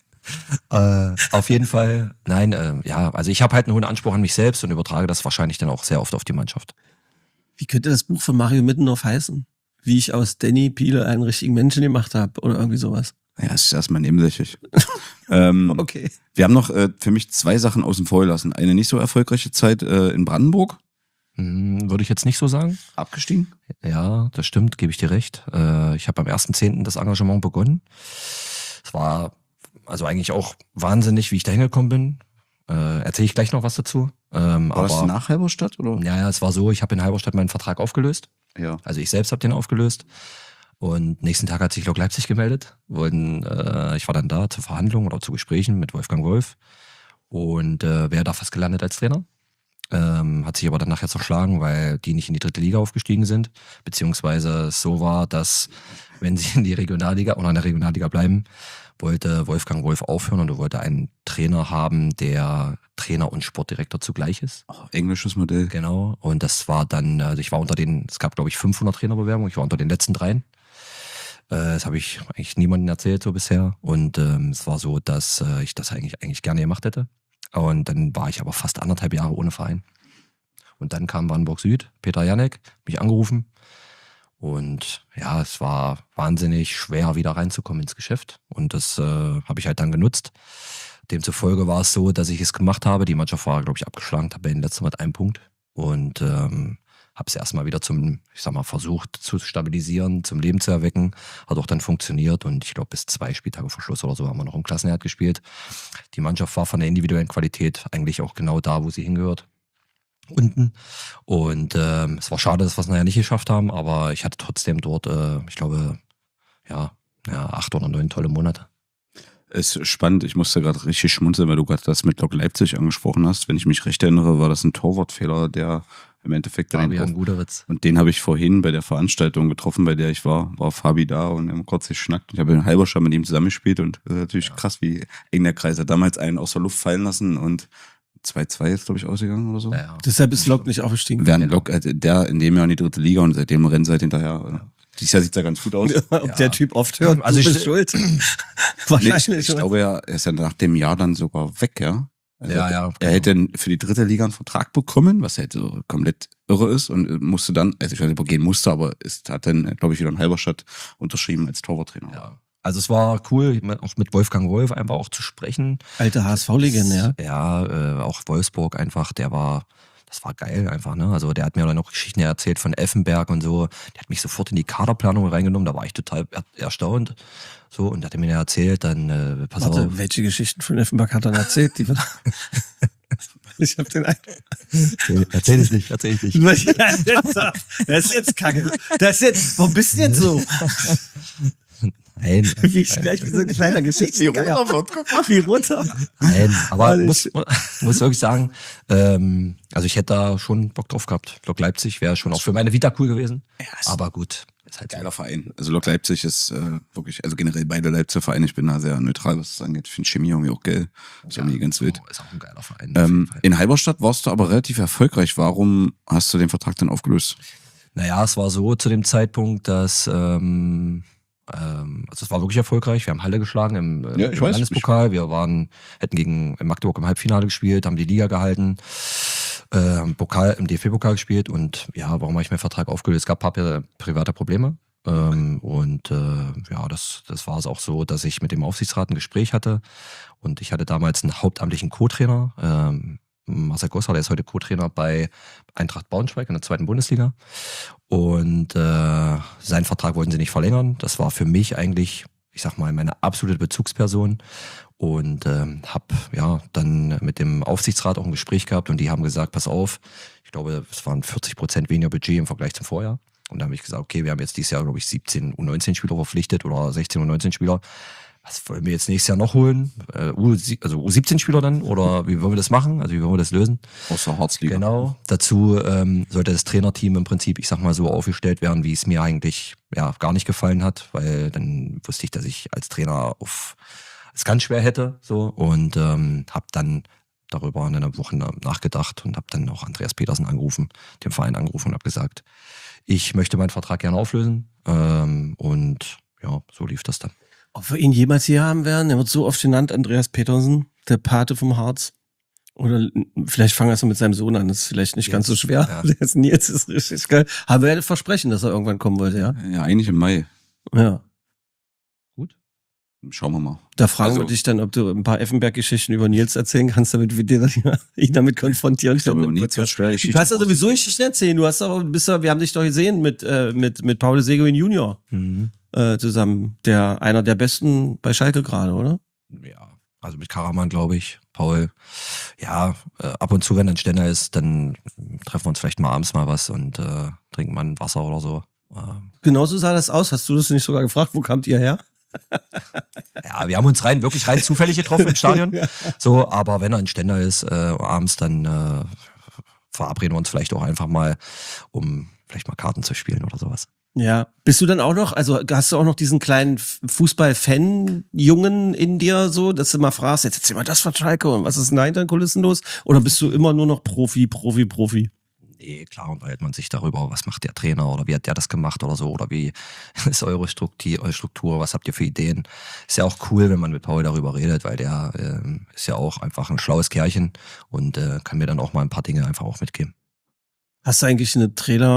Auf jeden Fall. Nein, also ich habe halt einen hohen Anspruch an mich selbst und übertrage das wahrscheinlich dann auch sehr oft auf die Mannschaft.
Wie könnte das Buch von Mario Mittendorf heißen? Wie ich aus Danny Piele einen richtigen Menschen gemacht habe oder irgendwie sowas.
Ja, es ist erstmal nebensächlich.
Okay.
Wir haben noch für mich 2 Sachen außen vor gelassen. Eine nicht so erfolgreiche Zeit in Brandenburg.
Würde ich jetzt nicht so sagen.
Abgestiegen?
Ja, das stimmt, gebe ich dir recht. Ich habe am 1.10. das Engagement begonnen. Es war also eigentlich auch wahnsinnig, wie ich da hingekommen bin. Erzähle ich gleich noch was dazu.
War das nach Halberstadt? Oder?
Ja, es war so, ich habe in Halberstadt meinen Vertrag aufgelöst.
Ja.
Also ich selbst habe den aufgelöst. Und nächsten Tag hat sich Lok Leipzig gemeldet. Ich war dann da zur Verhandlung oder zu Gesprächen mit Wolfgang Wolf. Und wäre da fast gelandet als Trainer. Hat sich aber dann nachher zerschlagen, weil die nicht in die 3. Liga aufgestiegen sind. Beziehungsweise es so war, dass wenn sie in die Regionalliga oder in der Regionalliga bleiben, wollte Wolfgang Wolf aufhören und er wollte einen Trainer haben, der Trainer und Sportdirektor zugleich ist.
Oh, englisches Modell.
Genau. Und das war dann, also ich war es gab glaube ich 500 Trainerbewerbungen, ich war unter den letzten 3. Das habe ich eigentlich niemandem erzählt so bisher. Und es war so, dass ich das eigentlich gerne gemacht hätte. Und dann war ich aber fast 1,5 Jahre ohne Verein. Und dann kam Brandenburg Süd, Peter Janek, mich angerufen. Und ja, es war wahnsinnig schwer, wieder reinzukommen ins Geschäft. Und das habe ich halt dann genutzt. Demzufolge war es so, dass ich es gemacht habe. Die Mannschaft war, glaube ich, abgeschlagen, Tabellenletzter mit 1 Punkt. Und habe es erstmal wieder versucht zu stabilisieren, zum Leben zu erwecken. Hat auch dann funktioniert und ich glaube, bis 2 Spieltage vor Schluss oder so haben wir noch im Klassenerhalt gespielt. Die Mannschaft war von der individuellen Qualität eigentlich auch genau da, wo sie hingehört. Unten. Und es war schade, dass wir es nachher nicht geschafft haben, aber ich hatte trotzdem dort, ich glaube, 8 oder 9 tolle Monate.
Es ist spannend, ich musste gerade richtig schmunzeln, weil du gerade das mit Lok Leipzig angesprochen hast. Wenn ich mich recht erinnere, war das ein Torwartfehler, der im Endeffekt
Fabian Guderwitz.
Und den habe ich vorhin bei der Veranstaltung getroffen, bei der ich war Fabi da und wir haben kurz geschnackt. Ich habe in Halberstadt mit ihm zusammengespielt und das ist natürlich krass, wie eng der Kreis hat. Damals einen aus der Luft fallen lassen und 2-2 ist, glaube ich, ausgegangen oder so.
Ja.
Deshalb ist Lok nicht aufgestiegen.
Während Lok, der in dem Jahr in die 3. Liga und seitdem rennt seit hinterher. Ja. Dieses Jahr sieht ja ganz gut aus.
Ob der Typ oft hört,
also
du bist schuld. Wahrscheinlich.
Ich glaube ja, er ist ja nach dem Jahr dann sogar weg, ja. Also
Ja.
Er hätte für die 3. Liga einen Vertrag bekommen, was halt so komplett irre ist und musste dann, also ich weiß nicht, ob er gehen musste, aber hat dann, glaube ich, wieder in Halberstadt unterschrieben als Torwarttrainer.
Ja. Also es war cool, auch mit Wolfgang Wolf einfach auch zu sprechen.
Alte HSV-Legende, ja.
Ja, auch Wolfsburg einfach, das war geil einfach, ne? Also der hat mir dann noch Geschichten erzählt von Effenberg und so. Der hat mich sofort in die Kaderplanung reingenommen, da war ich total erstaunt. So, und hat er mir erzählt, dann pass auf.
Welche Geschichten von Effenberg hat er dann erzählt? Ich hab den Eindruck.
Erzähl ich nicht. Das
ist jetzt kacke. Warum bist du jetzt so?
Nein.
Wie gleich wie so ein kleiner Geschichte. Wie runter.
Nein, aber muss wirklich sagen, also ich hätte da schon Bock drauf gehabt. Lok Leipzig wäre schon auch für meine Vita cool gewesen. Aber gut, ist halt
Geiler Verein. Also Lok Leipzig ist wirklich, also generell beide Leipziger Vereine, ich bin da sehr neutral, was das angeht. Ich finde Chemie irgendwie auch geil. Ist irgendwie ganz wild.
Ist auch ein geiler Verein.
In Halberstadt warst du aber relativ erfolgreich. Warum hast du den Vertrag dann aufgelöst?
Naja, es war so zu dem Zeitpunkt, dass also es war wirklich erfolgreich. Wir haben Halle geschlagen im Landespokal. Wir hätten gegen Magdeburg im Halbfinale gespielt, haben die Liga gehalten, im DFB-Pokal gespielt und ja, warum habe ich meinen Vertrag aufgelöst? Es gab ein paar private Probleme. Und das war es auch so, dass ich mit dem Aufsichtsrat ein Gespräch hatte und ich hatte damals einen hauptamtlichen Co-Trainer, Marcel Gosser, der ist heute Co-Trainer bei Eintracht Braunschweig in der 2. Bundesliga. Und seinen Vertrag wollten sie nicht verlängern. Das war für mich eigentlich, ich sag mal, meine absolute Bezugsperson. Und habe dann mit dem Aufsichtsrat auch ein Gespräch gehabt und die haben gesagt, pass auf, ich glaube, es waren 40% weniger Budget im Vergleich zum Vorjahr. Und da habe ich gesagt, okay, wir haben jetzt dieses Jahr, glaube ich, 17 U19 Spieler verpflichtet oder 16 U19 Spieler. Was wollen wir jetzt nächstes Jahr noch holen? Also U17-Spieler dann? Oder wie wollen wir das machen? Also wie wollen wir das lösen?
Außer Harzliga.
Genau. Dazu sollte das Trainerteam im Prinzip, ich sag mal so, aufgestellt werden, wie es mir eigentlich gar nicht gefallen hat, weil dann wusste ich, dass ich als Trainer es ganz schwer hätte. So und habe dann darüber in einer Woche nachgedacht und habe dann auch Andreas Petersen angerufen, dem Verein angerufen und habe gesagt, ich möchte meinen Vertrag gerne auflösen. Und ja, so lief das dann.
Ob wir ihn jemals hier haben werden? Er wird so oft genannt, Andreas Petersen, der Pate vom Harz. Oder vielleicht fangen wir erst mal mit seinem Sohn an, das ist vielleicht nicht ganz so schwer. Ja. Der ist Nils, ist richtig geil. Haben wir ja das Versprechen, dass er irgendwann kommen wollte, ja?
Ja, eigentlich im Mai.
Ja.
Gut. Schauen wir mal.
Da fragen wir dich dann, ob du ein paar Effenberg-Geschichten über Nils erzählen kannst, damit wir ihn damit konfrontieren können.
Aber Nils wird schwer.
Du hast ja sowieso Geschichten erzählen. Wir haben dich doch gesehen mit Paul Seguin Junior. Zusammen, einer der besten bei Schalke gerade, oder?
Ja, also mit Karaman, glaube ich. Paul, ja, ab und zu, wenn ein Ständer ist, dann treffen wir uns vielleicht mal abends mal was und trinken mal ein Wasser oder so.
Genauso sah das aus. Hast du das nicht sogar gefragt? Wo kamt ihr her?
Ja, wir haben uns wirklich rein zufällig getroffen im Stadion. So, aber wenn er ein Ständer ist, abends, dann verabreden wir uns vielleicht auch einfach mal, um vielleicht mal Karten zu spielen oder sowas.
Ja, bist du dann auch noch, also hast du auch noch diesen kleinen Fußball-Fan-Jungen in dir so, dass du mal fragst, jetzt erzähl mal das von Schalke und was ist denn da hinter den Kulissen los? Oder bist du immer nur noch Profi?
Nee, klar unterhält man sich darüber, was macht der Trainer oder wie hat der das gemacht oder so oder wie ist eure Struktur, was habt ihr für Ideen? Ist ja auch cool, wenn man mit Paul darüber redet, weil der ist ja auch einfach ein schlaues Kerlchen und kann mir dann auch mal ein paar Dinge einfach auch mitgeben. Hast
du eigentlich eine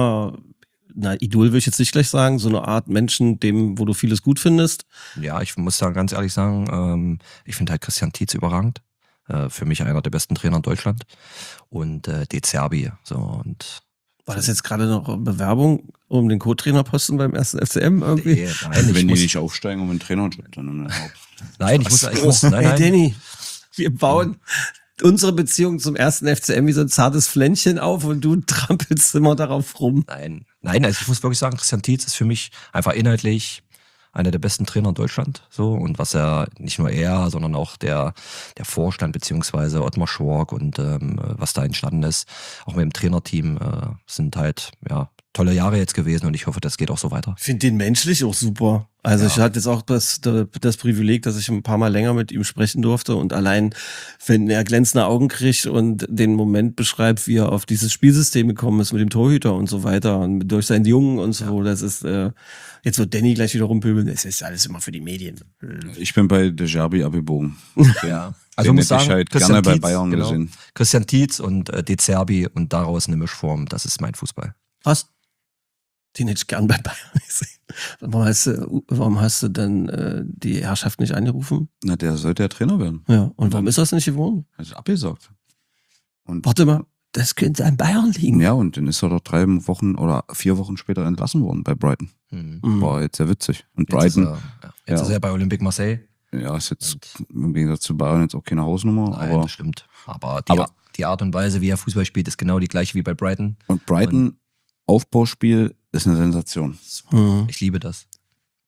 Idol will ich jetzt nicht gleich sagen, so eine Art Menschen, wo du vieles gut findest?
Ja, ich muss da ganz ehrlich sagen, ich finde halt Christian Tietz überragend. Für mich einer der besten Trainer in Deutschland. Und De Zerbi. So, und
war das jetzt gerade noch eine Bewerbung um den Co-Trainerposten beim 1. FCM irgendwie?
Nee, nein, wenn die nicht aufsteigen um einen Trainer dann
Nein, ich muss
nein. Hey Danny, wir bauen unsere Beziehung zum 1. FCM wie so ein zartes Pflänzchen auf und du trampelst immer darauf rum.
Nein, also ich muss wirklich sagen, Christian Tietz ist für mich einfach inhaltlich einer der besten Trainer in Deutschland, so, und was nicht nur er, sondern auch der Vorstand beziehungsweise Ottmar Schork und was da entstanden ist, auch mit dem Trainerteam, sind halt, tolle Jahre jetzt gewesen und ich hoffe, das geht auch so weiter.
Ich finde den menschlich auch super. Also ich hatte jetzt auch das Privileg, dass ich ein paar Mal länger mit ihm sprechen durfte und allein, wenn er glänzende Augen kriegt und den Moment beschreibt, wie er auf dieses Spielsystem gekommen ist mit dem Torhüter und so weiter und durch seinen Jungen und so, das ist, jetzt wird Danny gleich wieder rumpöbeln, es ist alles immer für die Medien.
Ich bin bei De Zerbi abgebogen.
Ja. Also muss sagen,
ich halt gerne bei Bayern gesehen.
Christian Tietz und De Zerbi und daraus eine Mischform, das ist mein Fußball.
Was? Den hätte ich gern bei Bayern gesehen. Warum hast du dann die Herrschaft nicht angerufen?
Na, der sollte ja Trainer werden.
Ja, und warum ist das nicht geworden?
Er ist abgesagt. Und
warte mal, das könnte an Bayern liegen.
Ja, und dann ist er doch 3 Wochen oder 4 Wochen später entlassen worden bei Brighton. War jetzt sehr witzig. Und Brighton.
Jetzt ist er bei Olympique Marseille.
Ja, ist jetzt im Gegensatz zu Bayern jetzt auch keine Hausnummer.
Nein, das stimmt. Aber die Art und Weise, wie er Fußball spielt, ist genau die gleiche wie bei Brighton.
Und Brighton, Aufbauspiel, ist eine Sensation.
Ich liebe das.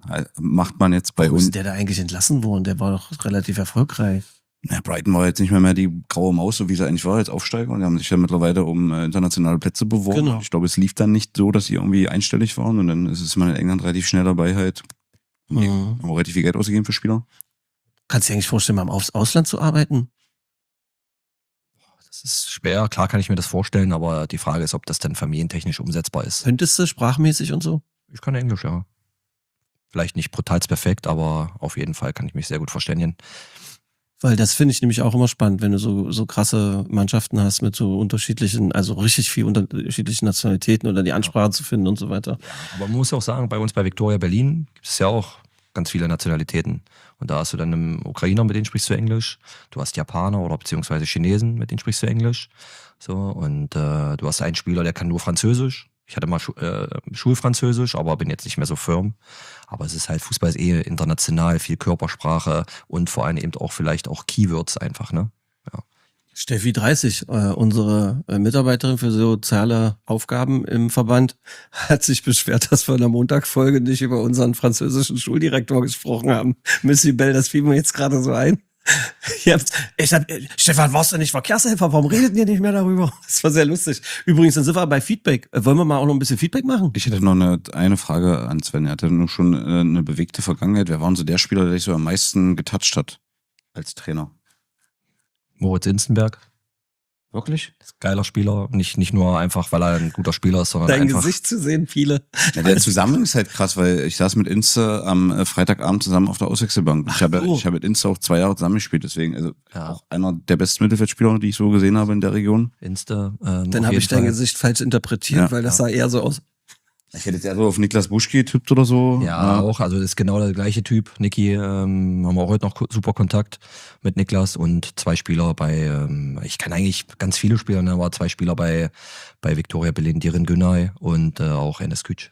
macht man jetzt bei
Warum
uns.
ist der da eigentlich entlassen worden? Der war doch relativ erfolgreich.
Na, Brighton war jetzt nicht mehr die graue Maus, so wie sie eigentlich war, als Aufsteiger. Und die haben sich ja mittlerweile um internationale Plätze beworben.
Genau.
Ich glaube, es lief dann nicht so, dass sie irgendwie einstellig waren. Und dann ist man in England relativ schnell dabei halt. Haben auch relativ viel Geld ausgegeben für Spieler.
Kannst du dir eigentlich vorstellen, mal aufs Ausland zu arbeiten?
Das ist schwer, klar kann ich mir das vorstellen, aber die Frage ist, ob das dann familientechnisch umsetzbar ist.
Könntest du sprachmäßig und so?
Ich kann Englisch, ja. Vielleicht nicht brutal perfekt, aber auf jeden Fall kann ich mich sehr gut verständigen.
Weil das finde ich nämlich auch immer spannend, wenn du so krasse Mannschaften hast mit so unterschiedlichen, also richtig viel unterschiedlichen Nationalitäten oder die Ansprache zu finden und so weiter.
Ja, aber man muss auch sagen, bei uns bei Viktoria Berlin gibt es ja auch ganz viele Nationalitäten. Und da hast du dann einen Ukrainer, mit denen sprichst du Englisch. Du hast Japaner oder beziehungsweise Chinesen, mit denen sprichst du Englisch. So, und du hast einen Spieler, der kann nur Französisch. Ich hatte mal Schulfranzösisch, aber bin jetzt nicht mehr so firm. Aber es ist halt, Fußball ist international, viel Körpersprache und vor allem eben auch vielleicht auch Keywords einfach, ne? Ja.
Steffi 30, unsere Mitarbeiterin für soziale Aufgaben im Verband, hat sich beschwert, dass wir in der Montagsfolge nicht über unseren französischen Schuldirektor gesprochen haben. Missy Bell, das fiel mir jetzt gerade so ein. Stefan, warst du nicht Verkehrshelfer? Warum redet ihr nicht mehr darüber? Das war sehr lustig. Übrigens, dann sind wir bei Feedback. Wollen wir mal auch noch ein bisschen Feedback machen?
Ich hätte noch eine Frage an Sven. Er hatte nur schon eine bewegte Vergangenheit. Wer war denn so der Spieler, der dich so am meisten getoucht hat als Trainer?
Moritz Instenberg.
Wirklich?
Geiler Spieler. Nicht nur einfach, weil er ein guter Spieler ist, sondern
Dein
einfach.
Gesicht zu sehen, viele.
Ja, der Zusammenhang ist halt krass, weil ich saß mit Inste am Freitagabend zusammen auf der Auswechselbank. Ich habe mit Inste auch 2 Jahre zusammengespielt, deswegen also
Ja.
auch einer der besten Mittelfeldspieler, die ich so gesehen habe in der Region.
Insta.
Dann habe ich dein Gesicht falsch interpretiert,
Ja,
weil das sah eher so aus.
Ich hätte jetzt eher so auf Niklas Buschke getippt oder so.
Ja, auch. Also das ist genau der gleiche Typ. Niki, haben wir auch heute noch super Kontakt mit Niklas und 2 Spieler bei, ich kann eigentlich ganz viele Spieler, ne, aber 2 Spieler bei Viktoria Berlin, Dirin Günay und auch Enes Küç.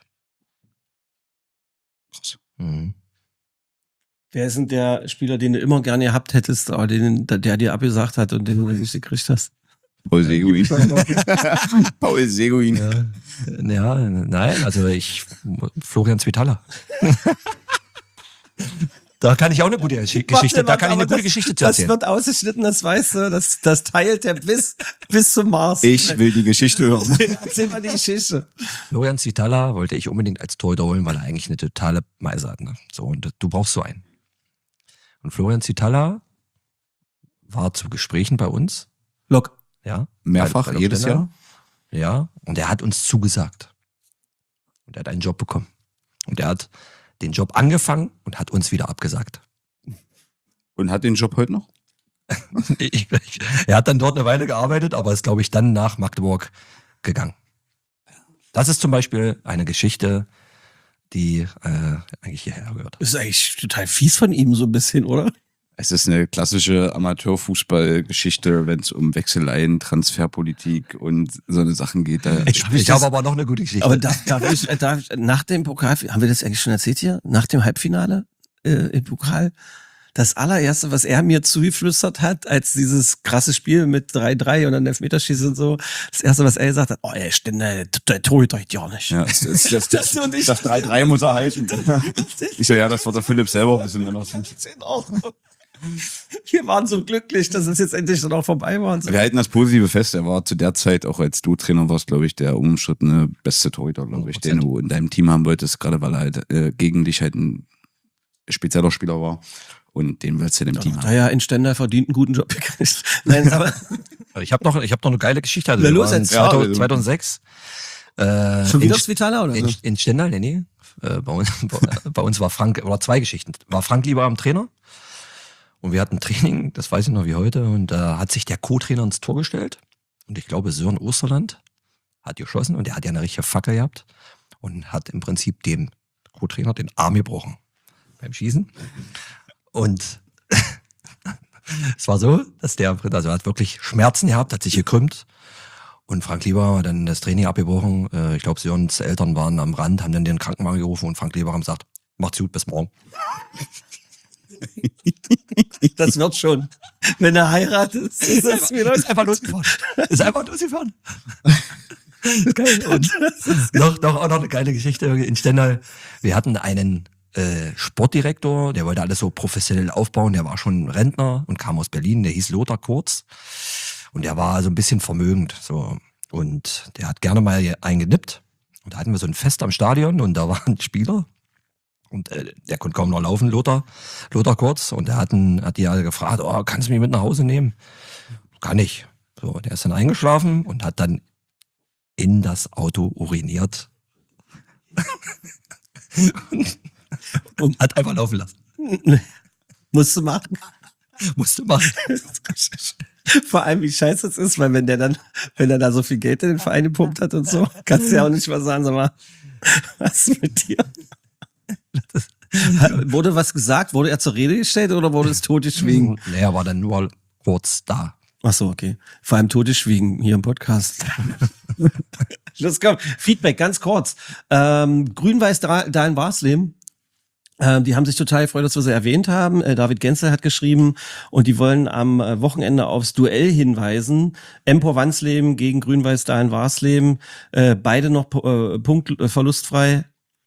Krass.
Mhm.
Wer ist denn der Spieler, den du immer gerne gehabt hättest, aber der dir abgesagt hat und den du nicht gekriegt hast?
Paul Seguin. Paul Seguin.
Ja, nein, also Florian Zwitala. Da kann ich auch eine gute Geschichte, Geschichte zu erzählen.
Das wird ausgeschnitten, das weißt du, das teilt der bis zum Mars.
Ich will die Geschichte hören.
Erzähl mal die Geschichte.
Florian Zwitala wollte ich unbedingt als Torhüter holen, weil er eigentlich eine totale Meise hat. Ne? So, und du brauchst so einen. Und Florian Zwitala war zu Gesprächen bei uns.
Lok.
Ja.
Mehrfach,
bei
jedes Jahr?
Ja. Und er hat uns zugesagt. Und er hat einen Job bekommen. Und er hat den Job angefangen und hat uns wieder abgesagt.
Und hat den Job heute noch?
Er hat dann dort eine Weile gearbeitet, aber ist, glaube ich, dann nach Magdeburg gegangen. Das ist zum Beispiel eine Geschichte, die eigentlich hierher gehört.
Das ist eigentlich total fies von ihm, so ein bisschen, oder?
Es ist eine klassische Amateurfußballgeschichte, wenn es um Wechseleien, Transferpolitik und so eine Sachen geht.
Ich habe aber noch eine gute Geschichte.
Aber darf ich nach dem Pokal, haben wir das eigentlich schon erzählt hier? Nach dem Halbfinale im Pokal, das allererste, was er mir zugeflüstert hat, als dieses krasse Spiel mit 3-3 und dann Elfmeterschießen und so, das erste, was er gesagt hat, der Stender, der Torhüter ja nicht.
Ja, das 3-3 muss er halten. Ich so, ja, das wird der Philipp selber wissen.
Wir waren so glücklich, dass es jetzt endlich dann auch vorbei war. Und so.
Wir halten das Positive fest. Er war zu der Zeit, auch als du Trainer warst, glaube ich, der umstrittene beste Torhüter, glaube ich, den du in deinem Team haben wolltest, gerade weil er halt gegen dich halt ein spezieller Spieler war. Und den willst du in dem Team haben.
Naja, in Stender verdient einen guten Job gekriegt. Nein, aber
Ich habe noch eine geile Geschichte. Also
Na
wir
los,
waren
jetzt.
2006.
schon wieder Svitala oder so?
In Stendal, nee. Bei uns war Frank, oder 2 Geschichten. War Frank lieber am Trainer. Und wir hatten Training, das weiß ich noch wie heute. Und da hat sich der Co-Trainer ins Tor gestellt. Und ich glaube, Sören Osterland hat geschossen. Und der hat ja eine richtige Fackel gehabt. Und hat im Prinzip dem Co-Trainer den Arm gebrochen. Beim Schießen. Und es war so, dass er hat wirklich Schmerzen gehabt, hat sich gekrümmt. Und Frank Lieber hat dann das Training abgebrochen. Ich glaube, Sörens Eltern waren am Rand, haben dann den Krankenwagen gerufen und Frank Lieber haben gesagt, macht's gut, bis morgen.
Das wird schon. Wenn er heiratet, ist das wieder.
Ist einfach losgefahren. Geil. Und auch noch eine geile Geschichte in Stendal. Wir hatten einen Sportdirektor, der wollte alles so professionell aufbauen, der war schon Rentner und kam aus Berlin, der hieß Lothar Kurz und der war so ein bisschen vermögend, so. Und der hat gerne mal eingenippt und da hatten wir so ein Fest am Stadion und da war ein Spieler und der konnte kaum noch laufen, Lothar Kurz, und der hat die alle gefragt, oh, kannst du mich mit nach Hause nehmen? Kann ich. So, der ist dann eingeschlafen und hat dann in das Auto uriniert. Und hat einfach laufen lassen.
Musst du machen. Vor allem, wie scheiße es ist, weil wenn er da so viel Geld in den Verein gepumpt hat und so, kannst du ja auch nicht mal sagen, sag mal, was ist mit dir? Wurde was gesagt? Wurde er zur Rede gestellt oder wurde es totgeschwiegen?
Nee, er war dann nur kurz da.
Ach so, okay. Vor allem totgeschwiegen hier im Podcast. Das kommt. Feedback, ganz kurz. Grün-Weiß da in Warsleben. Die haben sich total gefreut, dass wir sie erwähnt haben. David Genzel hat geschrieben und die wollen am Wochenende aufs Duell hinweisen. Empor Wansleben gegen Grün-Weiß da in Warsleben. Beide noch verlustpunktfrei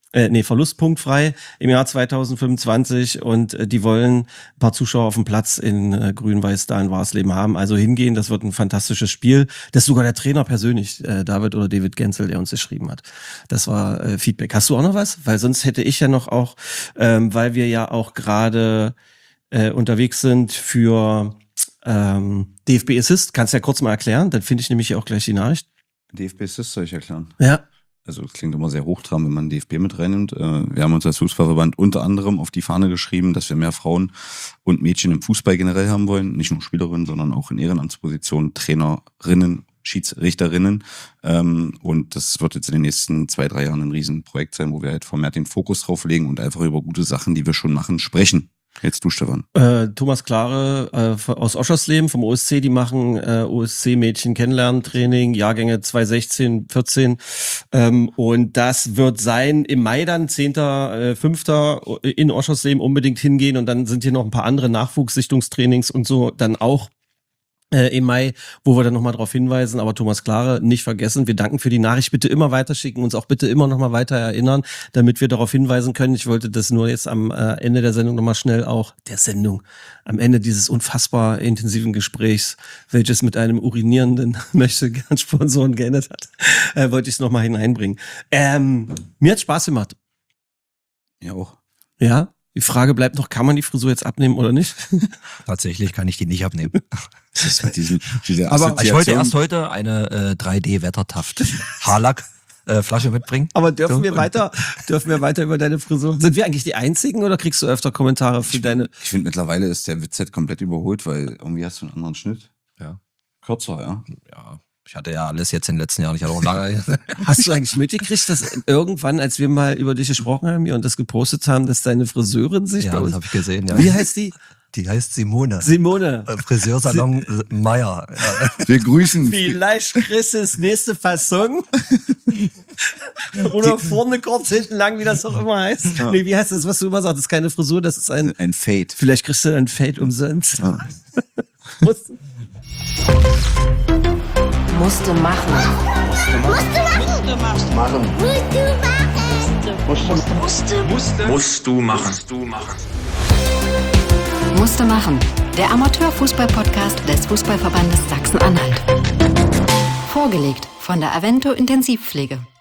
im Jahr 2025 und die wollen ein paar Zuschauer auf dem Platz in Grün-Weiß da in Warsleben haben. Also hingehen, das wird ein fantastisches Spiel. Das ist sogar der Trainer persönlich, David Genzel, der uns geschrieben hat. Das war Feedback. Hast du auch noch was? Weil sonst hätte ich ja noch auch, weil wir ja auch gerade unterwegs sind für DFB Assist. Kannst du ja kurz mal erklären? Dann finde ich nämlich auch gleich die Nachricht.
DFB Assist soll ich erklären?
Ja.
Also es klingt immer sehr hochtrabend, wenn man DFB mit reinnimmt. Wir haben uns als Fußballverband unter anderem auf die Fahne geschrieben, dass wir mehr Frauen und Mädchen im Fußball generell haben wollen. Nicht nur Spielerinnen, sondern auch in Ehrenamtspositionen, Trainerinnen, Schiedsrichterinnen. Und das wird jetzt in den nächsten 2-3 Jahren ein Riesenprojekt sein, wo wir halt vermehrt den Fokus drauf legen und einfach über gute Sachen, die wir schon machen, sprechen. Jetzt du, Stefan.
Thomas Klare aus Oschersleben vom OSC, die machen OSC-Mädchen Kennenlerntraining, Jahrgänge 2016, 14. Und das wird sein im Mai dann, 10.5. in Oschersleben unbedingt hingehen. Und dann sind hier noch ein paar andere Nachwuchssichtungstrainings und so dann auch im Mai, wo wir dann nochmal darauf hinweisen, aber Thomas Klare nicht vergessen. Wir danken für die Nachricht. Bitte immer weiterschicken, uns auch bitte immer nochmal weiter erinnern, damit wir darauf hinweisen können. Ich wollte das nur jetzt am Ende der Sendung nochmal schnell am Ende dieses unfassbar intensiven Gesprächs, welches mit einem urinierenden Möchtegern-Sponsoren geendet hat, wollte ich es nochmal hineinbringen. Mir hat Spaß gemacht.
Ja, auch.
Ja? Die Frage bleibt noch, kann man die Frisur jetzt abnehmen oder nicht?
Tatsächlich kann ich die nicht abnehmen.
Das ist mit diese
Aber ich wollte erst heute eine 3D-Wettertaft Haarlack Flasche mitbringen.
Aber dürfen wir weiter über deine Frisur? Sind wir eigentlich die Einzigen oder kriegst du öfter Kommentare für deine?
Ich finde, mittlerweile ist der Witz halt komplett überholt, weil irgendwie hast du einen anderen Schnitt.
Ja.
Kürzer, ja.
Ja. Ich hatte ja alles jetzt in den letzten Jahren. Ich hatte auch lange.
Hast du eigentlich mitgekriegt, dass irgendwann, als wir mal über dich gesprochen haben hier und das gepostet haben, dass deine Friseurin sich
Ja, das habe ich gesehen. Ja.
Wie heißt die?
Die heißt Simone. Friseursalon Meier. Ja.
Wir grüßen.
Vielleicht kriegst du das nächste Fasson. Oder vorne kurz, hinten lang, wie das auch immer heißt. Ja. Nee, wie heißt das, was du immer sagst? Das ist keine Frisur, das ist ein
Fade.
Vielleicht kriegst du ein Fade umsonst. Ja.
Musste machen. Musste machen. Der Amateurfußball-Podcast des Fußballverbandes Sachsen-Anhalt. Vorgelegt von der Avento Intensivpflege.